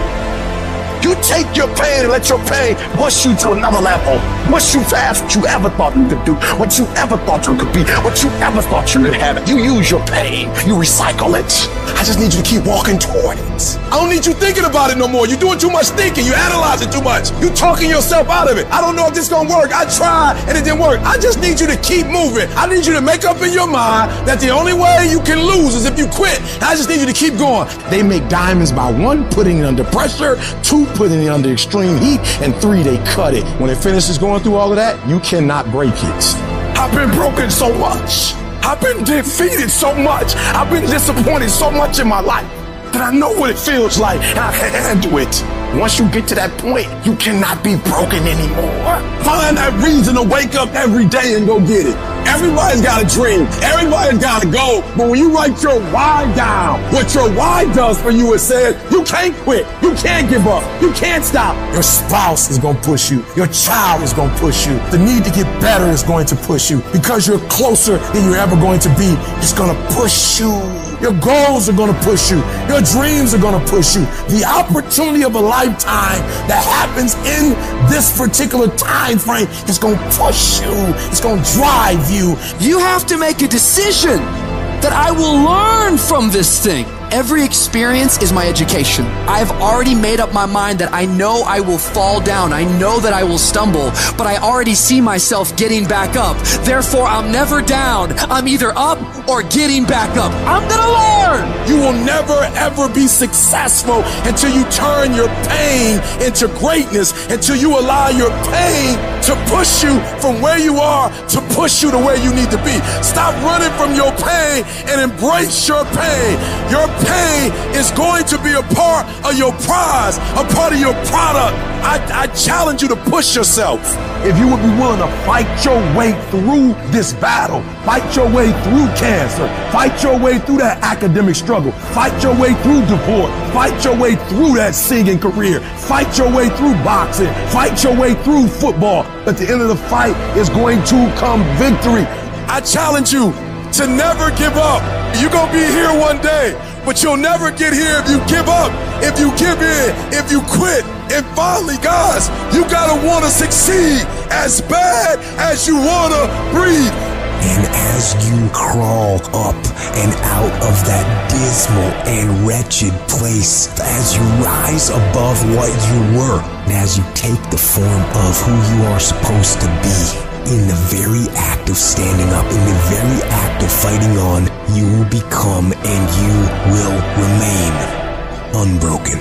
You take your pain and let your pain push you to another level. Push you past what you ever thought you could do, what you ever thought you could be, what you ever thought you could have. You use your pain. You recycle it. I just need you to keep walking toward it. I don't need you thinking about it no more. You're doing too much thinking. You analyze it too much. You talking yourself out of it. I don't know if this is gonna work. I tried and it didn't work. I just need you to keep moving. I need you to make up in your mind that the only way you can lose is if you quit. I just need you to keep going. They make diamonds by one, putting it under pressure, two, putting it under extreme heat, and three, they cut it. When it finishes going through all of that, you cannot break it. I've been broken so much. I've been defeated so much. I've been disappointed so much in my life that I know what it feels like and I can handle it. Once you get to that point, you cannot be broken anymore. Find that reason to wake up every day and go get it. Everybody's got a dream. Everybody's got a goal. But when you write your why down, what your why does for you is says, you can't quit. You can't give up. You can't stop. Your spouse is going to push you. Your child is going to push you. The need to get better is going to push you. Because you're closer than you're ever going to be, it's going to push you. Your goals are going to push you. Your dreams are going to push you. The opportunity of a lifetime that happens in this particular time frame is going to push you. It's going to drive you. You have to make a decision that I will learn from this thing. Every experience is my education. I have already made up my mind that I know I will fall down. I know that I will stumble, but I already see myself getting back up. Therefore, I'm never down. I'm either up or getting back up. I'm gonna learn. You will never ever be successful until you turn your pain into greatness, until you allow your pain to push you from where you are to push you to where you need to be. Stop running from your pain and embrace your pain. Your pain is going to be a part of your prize, a part of your product. I, I challenge you to push yourself. If you would be willing to fight your way through this battle, fight your way through cancer, fight your way through that academic struggle, fight your way through divorce, fight your way through that singing career, fight your way through boxing, fight your way through football. At the end of the fight is going to come victory. I challenge you to never give up. You're gonna be here one day, but you'll never get here if you give up, if you give in, if you quit. And finally, guys, you gotta wanna succeed as bad as you wanna breathe. And as you crawl up and out of that dismal and wretched place, as you rise above what you were, and as you take the form of who you are supposed to be, in the very act of standing up, in the very act of fighting on, you will become and you will remain unbroken.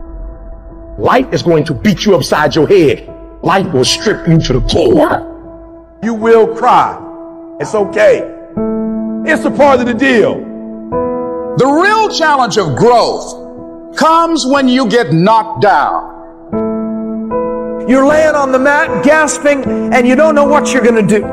Life is going to beat you upside your head. Life will strip you to the core. You will cry. It's okay. It's a part of the deal. The real challenge of growth comes when you get knocked down. You're laying on the mat, gasping, and you don't know what you're going to do.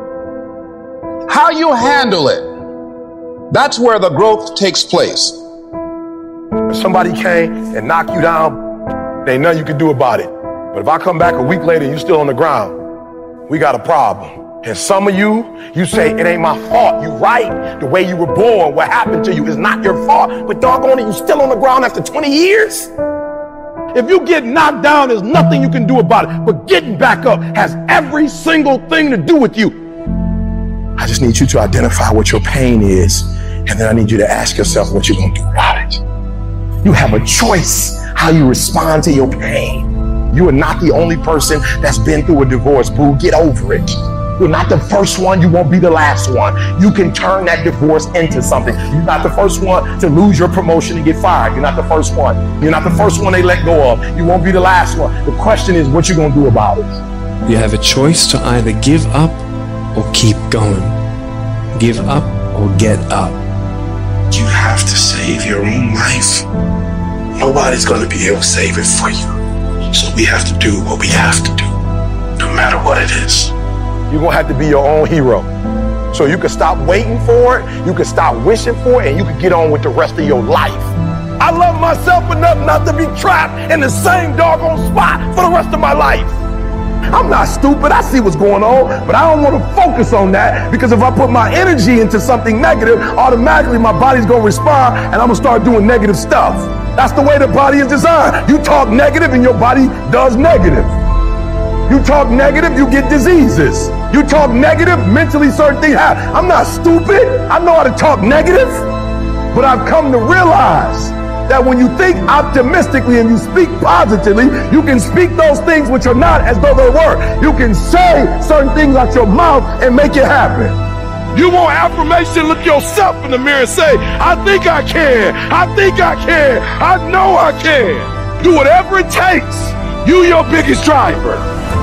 How you handle it, that's where the growth takes place. If somebody came and knocked you down, there ain't nothing you can do about it. But if I come back a week later and you're still on the ground, we got a problem. And some of you, you say, it ain't my fault. You right. The way you were born, what happened to you is not your fault. But doggone it, you still on the ground after twenty years? If you get knocked down, there's nothing you can do about it. But getting back up has every single thing to do with you. I just need you to identify what your pain is. And then I need you to ask yourself what you're going to do about it. You have a choice how you respond to your pain. You are not the only person that's been through a divorce, boo. Get over it. You're not the first one. You won't be the last one. You can turn that divorce into something. You're not the first one to lose your promotion and get fired. You're not the first one. You're not the first one they let go of. You won't be the last one. The question is what you're going to do about it. You have a choice to either give up or keep going. Give up or get up. You have to save your own life. Nobody's going to be able to save it for you. So we have to do what we have to do, no matter what it is. You're going to have to be your own hero. So you can stop waiting for it, you can stop wishing for it, and you can get on with the rest of your life. I love myself enough not to be trapped in the same doggone spot for the rest of my life. I'm not stupid, I see what's going on, but I don't want to focus on that, because if I put my energy into something negative, automatically my body's going to respond and I'm going to start doing negative stuff. That's the way the body is designed. You talk negative and your body does negative. You talk negative, you get diseases. You talk negative, mentally certain things happen. I'm not stupid. I know how to talk negative. But I've come to realize that when you think optimistically and you speak positively, you can speak those things which are not as though they were. You can say certain things out your mouth and make it happen. You want affirmation, look yourself in the mirror and say, I think I can. I think I can. I know I can. Do whatever it takes. You your biggest driver.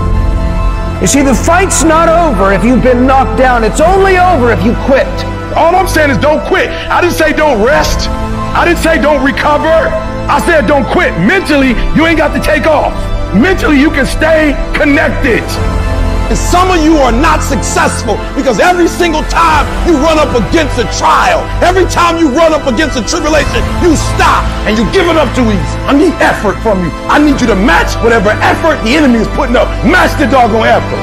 You see, the fight's not over if you've been knocked down. It's only over if you quit. All I'm saying is don't quit. I didn't say don't rest. I didn't say don't recover. I said don't quit. Mentally, you ain't got to take off. Mentally, you can stay connected. And some of you are not successful because every single time you run up against a trial, every time you run up against a tribulation, you stop and you give it up too easy. I need effort from you. I need you to match whatever effort the enemy is putting up. Match the doggone effort.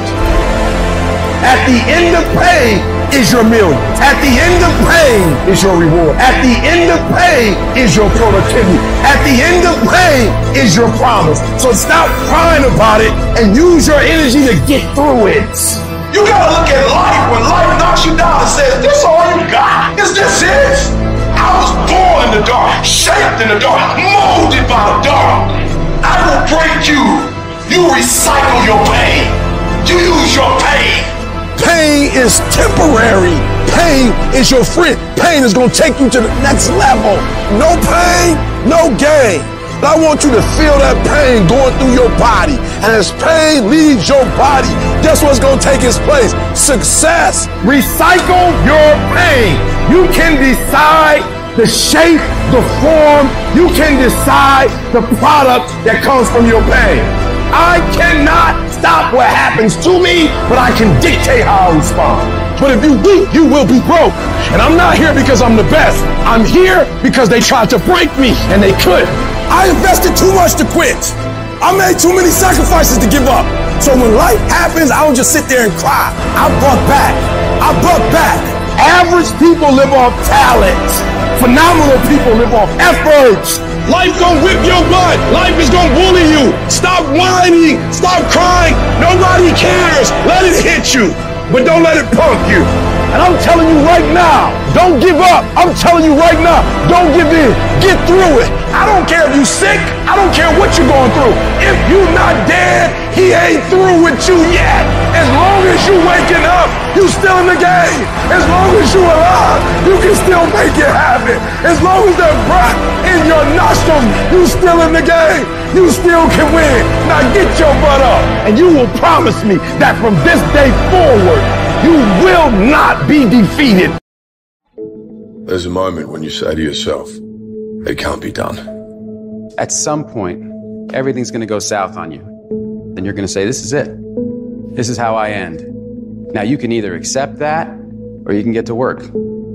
At the end of pain is your million. At the end of pain is your reward. At the end of pain is your productivity. At the end of pain is your promise. So stop crying about it and use your energy to get through it. You gotta look at life when life knocks you down and says, this all you got? Is this it? I was born in the dark, shaped in the dark, molded by the dark. I will break you. You recycle your pain. You use your pain. Pain is temporary. Pain is your friend. Pain is going to take you to the next level. No pain, no gain. But I want you to feel that pain going through your body. And as pain leaves your body, guess what's going to take its place? Success. Recycle your pain. You can decide the shape, the form. You can decide the product that comes from your pain. I cannot stop what happens to me, but I can dictate how I respond. But if you weak, you will be broke. And I'm not here because I'm the best. I'm here because they tried to break me, and they couldn't. I invested too much to quit. I made too many sacrifices to give up. So when life happens, I don't just sit there and cry. I buck back. I buck back. Average people live off talent. Phenomenal people live off efforts. Life gonna whip your butt. Life is gonna bully you. Stop whining. Stop crying. Nobody cares. Let it hit you, but don't let it punk you. And I'm telling you right now, don't give up. I'm telling you right now, don't give in. Get through it. I don't care if you're sick. I don't care what you're going through. If you're not dead, he ain't through with you yet. As long as you waking up, you still in the game. As long as you alive, you can still make it happen. As long as there's breath in your nostrils, you still in the game. You still can win. Now get your butt up, and you will promise me that from this day forward, you will not be defeated. There's a moment when you say to yourself, it can't be done. At some point, everything's going to go south on you. then you're going to say, this is it. This is how I end. Now, you can either accept that or you can get to work.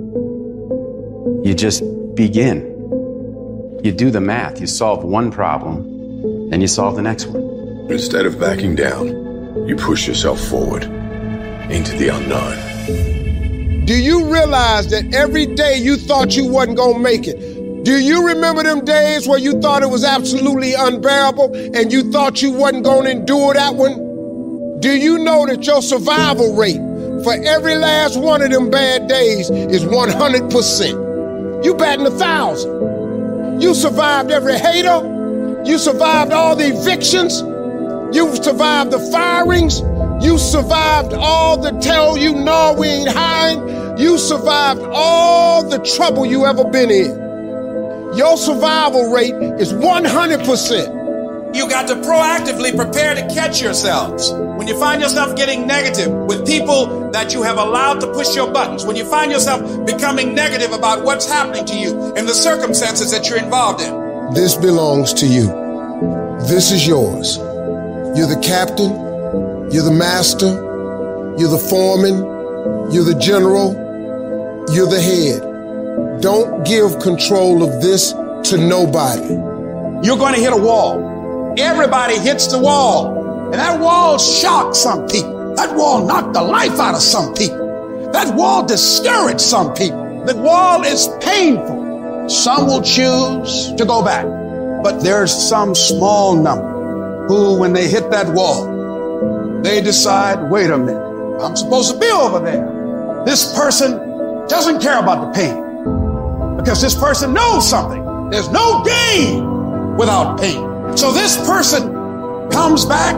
You just begin. You do the math. You solve one problem, and you solve the next one. Instead of backing down, you push yourself forward into the unknown. Do you realize that every day you thought you wasn't gonna make it? Do you remember them days where you thought it was absolutely unbearable and you thought you wasn't gonna endure that one? Do you know that your survival rate for every last one of them bad days is one hundred percent? You batting a thousand. You survived every hater. You survived all the evictions. You survived the firings. You survived all the tell you no, we ain't hiring. You survived all the trouble you ever been in. Your survival rate is one hundred percent. You got to proactively prepare to catch yourselves. When you find yourself getting negative with people that you have allowed to push your buttons, when you find yourself becoming negative about what's happening to you and the circumstances that you're involved in. This belongs to you. This is yours. You're the captain. You're the master. You're the foreman. You're the general. You're the head. Don't give control of this to nobody. You're going to hit a wall. Everybody hits the wall. And that wall shocked some people. That wall knocked the life out of some people. That wall discouraged some people. The wall is painful. Some will choose to go back. But there's some small number who, when they hit that wall, they decide, wait a minute, I'm supposed to be over there. This person doesn't care about the pain because this person knows something. There's no gain without pain. So this person comes back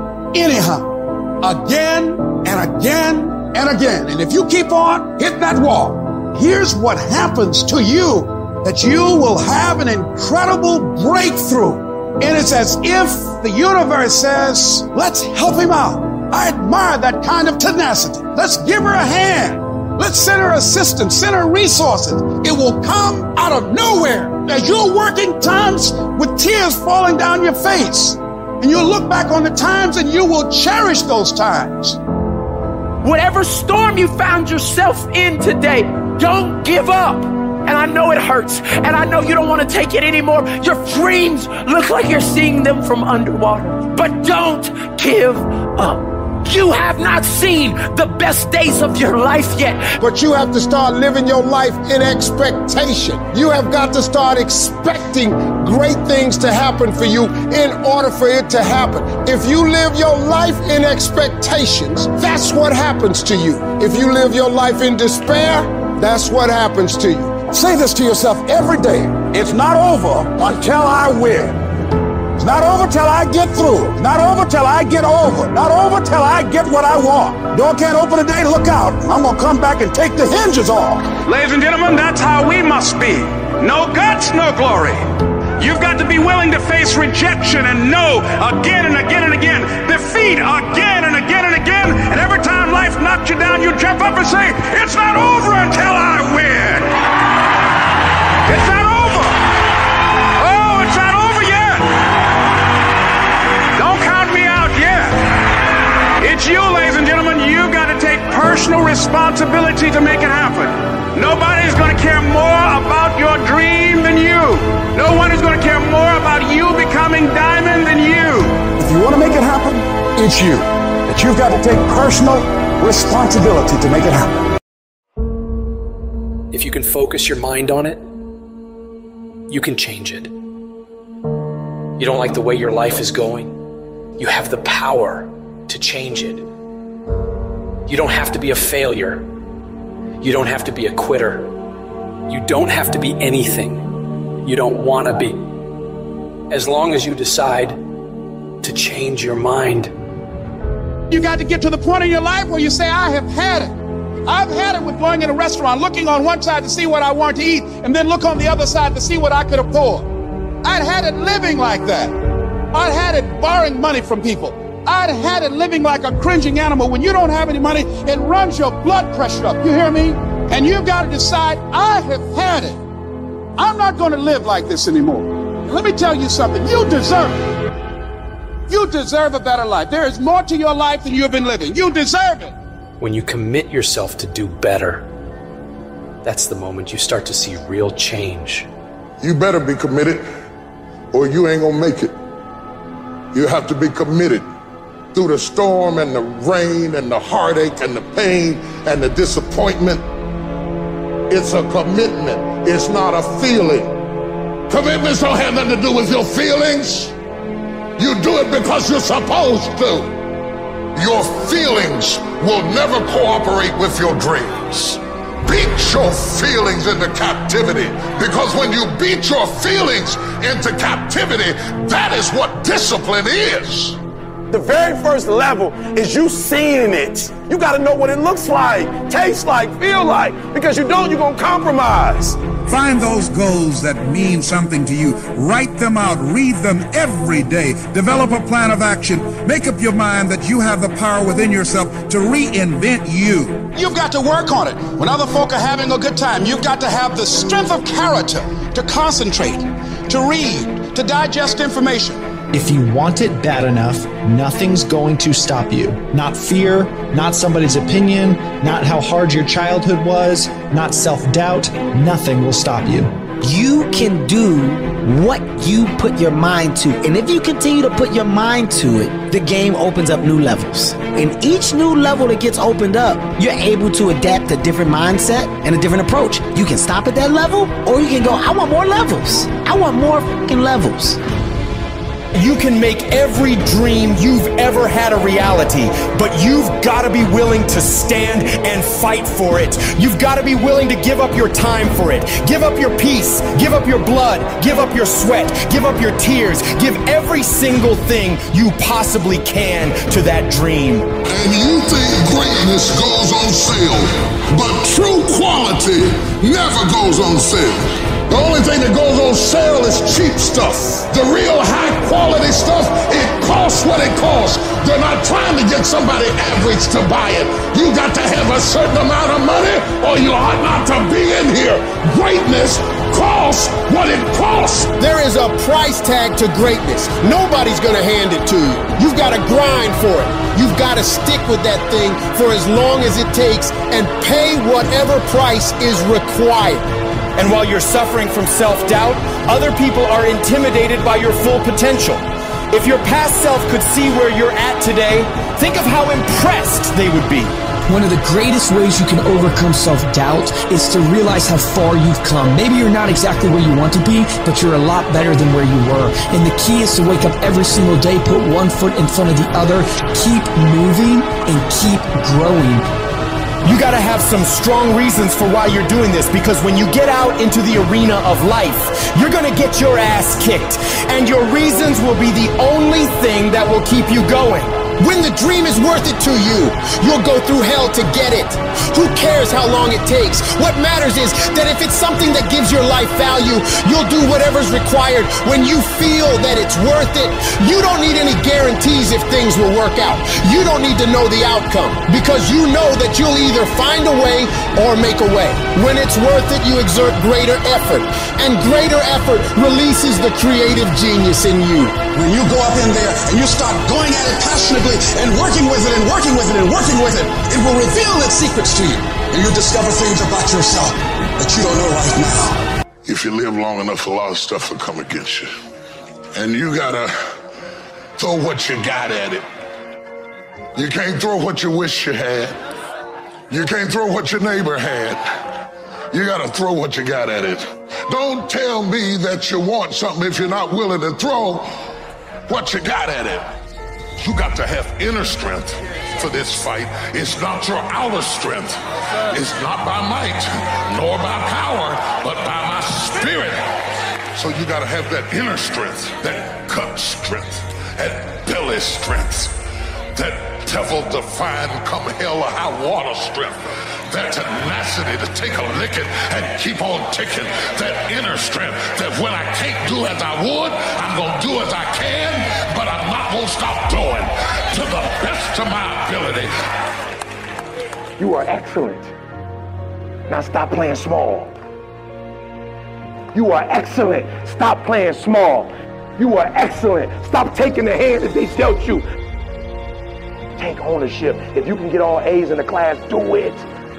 anyhow, again and again and again. And if you keep on hitting that wall, here's what happens to you, that you will have an incredible breakthrough. And it's as if the universe says, let's help him out. I admire that kind of tenacity. Let's give her a hand. Let's send her assistance, send her resources. It will come out of nowhere as you're working times with tears falling down your face. And you'll look back on the times and you will cherish those times. Whatever storm you found yourself in today, don't give up. And I know it hurts, and I know you don't want to take it anymore. Your dreams look like you're seeing them from underwater. But don't give up. You have not seen the best days of your life yet. But you have to start living your life in expectation. You have got to start expecting great things to happen for you in order for it to happen. If you live your life in expectations, that's what happens to you. If you live your life in despair, that's what happens to you. Say this to yourself every day. It's not over until I win. It's not over till I get through. It's not over till I get over. Not over till I get what I want. Door can't open today, look out. I'm gonna come back and take the hinges off. Ladies and gentlemen, that's how we must be. No guts, no glory. You've got to be willing to face rejection and no again and again and again. Defeat again and again and again. And every time life knocks you down, you jump up and say, it's not over until I win. It's not over. Oh, it's not over yet. Don't count me out yet. It's you, ladies and gentlemen. You've got to take personal responsibility to make it happen. Nobody's going to care more about your dream than you. No one is going to care more about you becoming diamond than you. If you want to make it happen, it's you. But you've got to take personal responsibility to make it happen. If you can focus your mind on it, you can change it. You don't like the way your life is going? You have the power to change it. You don't have to be a failure. You don't have to be a quitter. You don't have to be anything you don't want to be. As long as you decide to change your mind. You got to get to the point in your life where you say, I have had it. I've had it with going in a restaurant, looking on one side to see what I want to eat, and then look on the other side to see what I could afford. I'd had it living like that. I'd had it borrowing money from people. I'd had it living like a cringing animal. When you don't have any money, it runs your blood pressure up. You hear me? And you've got to decide, I have had it. I'm not going to live like this anymore. Let me tell you something. You deserve it. You deserve a better life. There is more to your life than you've been living. You deserve it. When you commit yourself to do better, that's the moment you start to see real change. You better be committed or you ain't gonna make it. You have to be committed through the storm and the rain and the heartache and the pain and the disappointment. It's a commitment. It's not a feeling. Commitments don't have nothing to do with your feelings. You do it because you're supposed to. Your feelings will never cooperate with your dreams. Beat your feelings into captivity, because when you beat your feelings into captivity, that is what discipline is. The very first level is you seeing it. You got to know what it looks like, tastes like, feel like, because you don't, you're going to compromise. Find those goals that mean something to you. Write them out. Read them every day. Develop a plan of action. Make up your mind that you have the power within yourself to reinvent you. You've got to work on it. When other folk are having a good time, you've got to have the strength of character to concentrate, to read, to digest information. If you want it bad enough, nothing's going to stop you. Not fear, not somebody's opinion, not how hard your childhood was, not self-doubt. Nothing will stop you. You can do what you put your mind to. And if you continue to put your mind to it, the game opens up new levels. And each new level that gets opened up, you're able to adapt a different mindset and a different approach. You can stop at that level, or you can go, I want more levels. I want more fucking levels. You can make every dream you've ever had a reality, but you've got to be willing to stand and fight for it. You've got to be willing to give up your time for it. Give up your peace, give up your blood, give up your sweat, give up your tears, give every single thing you possibly can to that dream. And you think greatness goes on sale, but true quality never goes on sale. The only thing that goes on sale is cheap stuff. The real high quality stuff, it costs what it costs. They're not trying to get somebody average to buy it. You got to have a certain amount of money or you ought not to be in here. Greatness costs what it costs. There is a price tag to greatness. Nobody's gonna hand it to you. You've got to grind for it. You've got to stick with that thing for as long as it takes and pay whatever price is required. And while you're suffering from self-doubt, other people are intimidated by your full potential. If your past self could see where you're at today, think of how impressed they would be. One of the greatest ways you can overcome self-doubt is to realize how far you've come. Maybe you're not exactly where you want to be, but you're a lot better than where you were. And the key is to wake up every single day, put one foot in front of the other, keep moving, and keep growing. You gotta have some strong reasons for why you're doing this, because when you get out into the arena of life, you're gonna get your ass kicked, and your reasons will be the only thing that will keep you going. When the dream is worth it to you, you'll go through hell to get it. Who cares how long it takes? What matters is that if it's something that gives your life value, you'll do whatever's required when you feel that it's worth it. You don't need any guarantees if things will work out. You don't need to know the outcome, because you know that you'll either find a way or make a way. When it's worth it, you exert greater effort, and greater effort releases the creative genius in you. When you go up in there and you start going at it passionately and working with it and working with it and working with it, it will reveal its secrets to you. And you'll discover things about yourself that you don't know right now. If you live long enough, a lot of stuff will come against you. And you gotta throw what you got at it. You can't throw what you wish you had. You can't throw what your neighbor had. You gotta throw what you got at it. Don't tell me that you want something if you're not willing to throw what you got at it. You got to have inner strength for this fight. It's not your outer strength. It's not by might, nor by power, but by my spirit. So you got to have that inner strength, that gut strength, that belly strength, that devil-defying come hell or high water strength, that tenacity to take a licking and keep on ticking, that inner strength that when I can't do as I would, I'm going to do as I can, but I'm not going to stop doing to the best of my ability. You are excellent. Now stop playing small. You are excellent. Stop playing small. You are excellent. Stop taking the hand that they dealt you. Take ownership. If you can get all A's in the class, do it.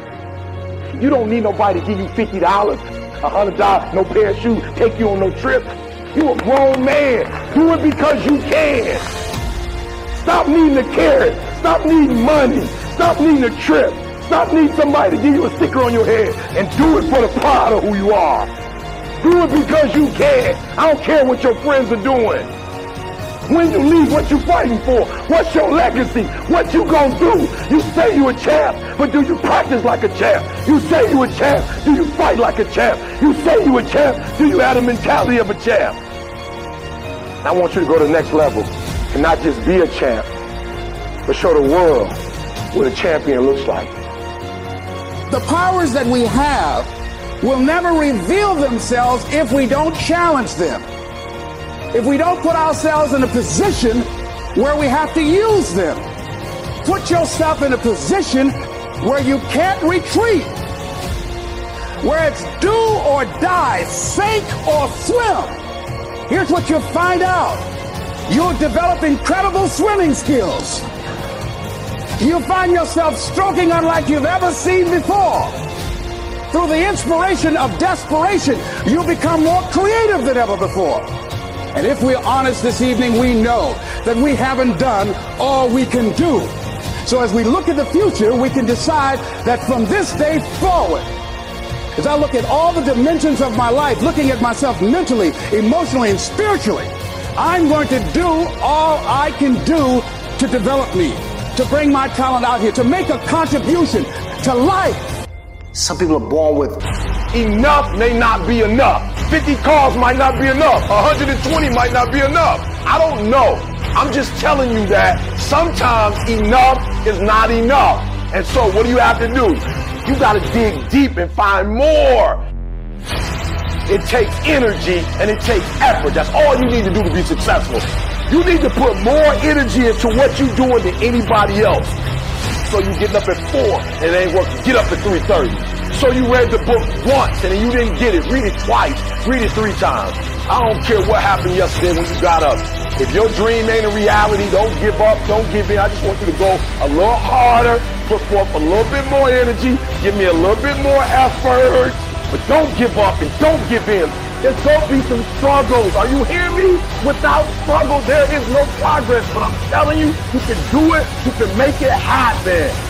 You don't need nobody to give you fifty dollars, one hundred dollars, no pair of shoes, take you on no trip. You a grown man. Do it because you can. Stop needing a carrot. Stop needing money. Stop needing a trip. Stop needing somebody to give you a sticker on your head, and do it for the pride of who you are. Do it because you can. I don't care what your friends are doing. When you leave, what you fighting for? What's your legacy? What you gonna do? You say you a champ, but do you practice like a champ? You say you a champ, do you fight like a champ? You say you a champ, do you have the mentality of a champ? I want you to go to the next level and not just be a champ, but show the world what a champion looks like. The powers that we have will never reveal themselves if we don't challenge them. If we don't put ourselves in a position where we have to use them. Put yourself in a position where you can't retreat, where it's do or die, sink or swim. Here's what you'll find out. You'll develop incredible swimming skills. You'll find yourself stroking unlike you've ever seen before. Through the inspiration of desperation, you'll become more creative than ever before. And if we're honest this evening, we know that we haven't done all we can do. So as we look at the future, we can decide that from this day forward, as I look at all the dimensions of my life, looking at myself mentally, emotionally, and spiritually, I'm going to do all I can do to develop me, to bring my talent out here, to make a contribution to life. Some people are born with enough may not be enough. fifty cars might not be enough. one hundred twenty might not be enough. I don't know. I'm just telling you that sometimes enough is not enough. And so what do you have to do? You got to dig deep and find more. It takes energy and it takes effort. That's all you need to do to be successful. You need to put more energy into what you're doing than anybody else. So you getting up at four and it ain't working. Get up at three thirty. So you read the book once and then you didn't get it. Read it twice. Read it three times. I don't care what happened yesterday when you got up. If your dream ain't a reality, don't give up. Don't give in. I just want you to go a little harder. Put forth a little bit more energy. Give me a little bit more effort. But don't give up and don't give in. There's going to be some struggles. Are you hearing me? Without struggle, there is no progress. But I'm telling you, you can do it. You can make it happen.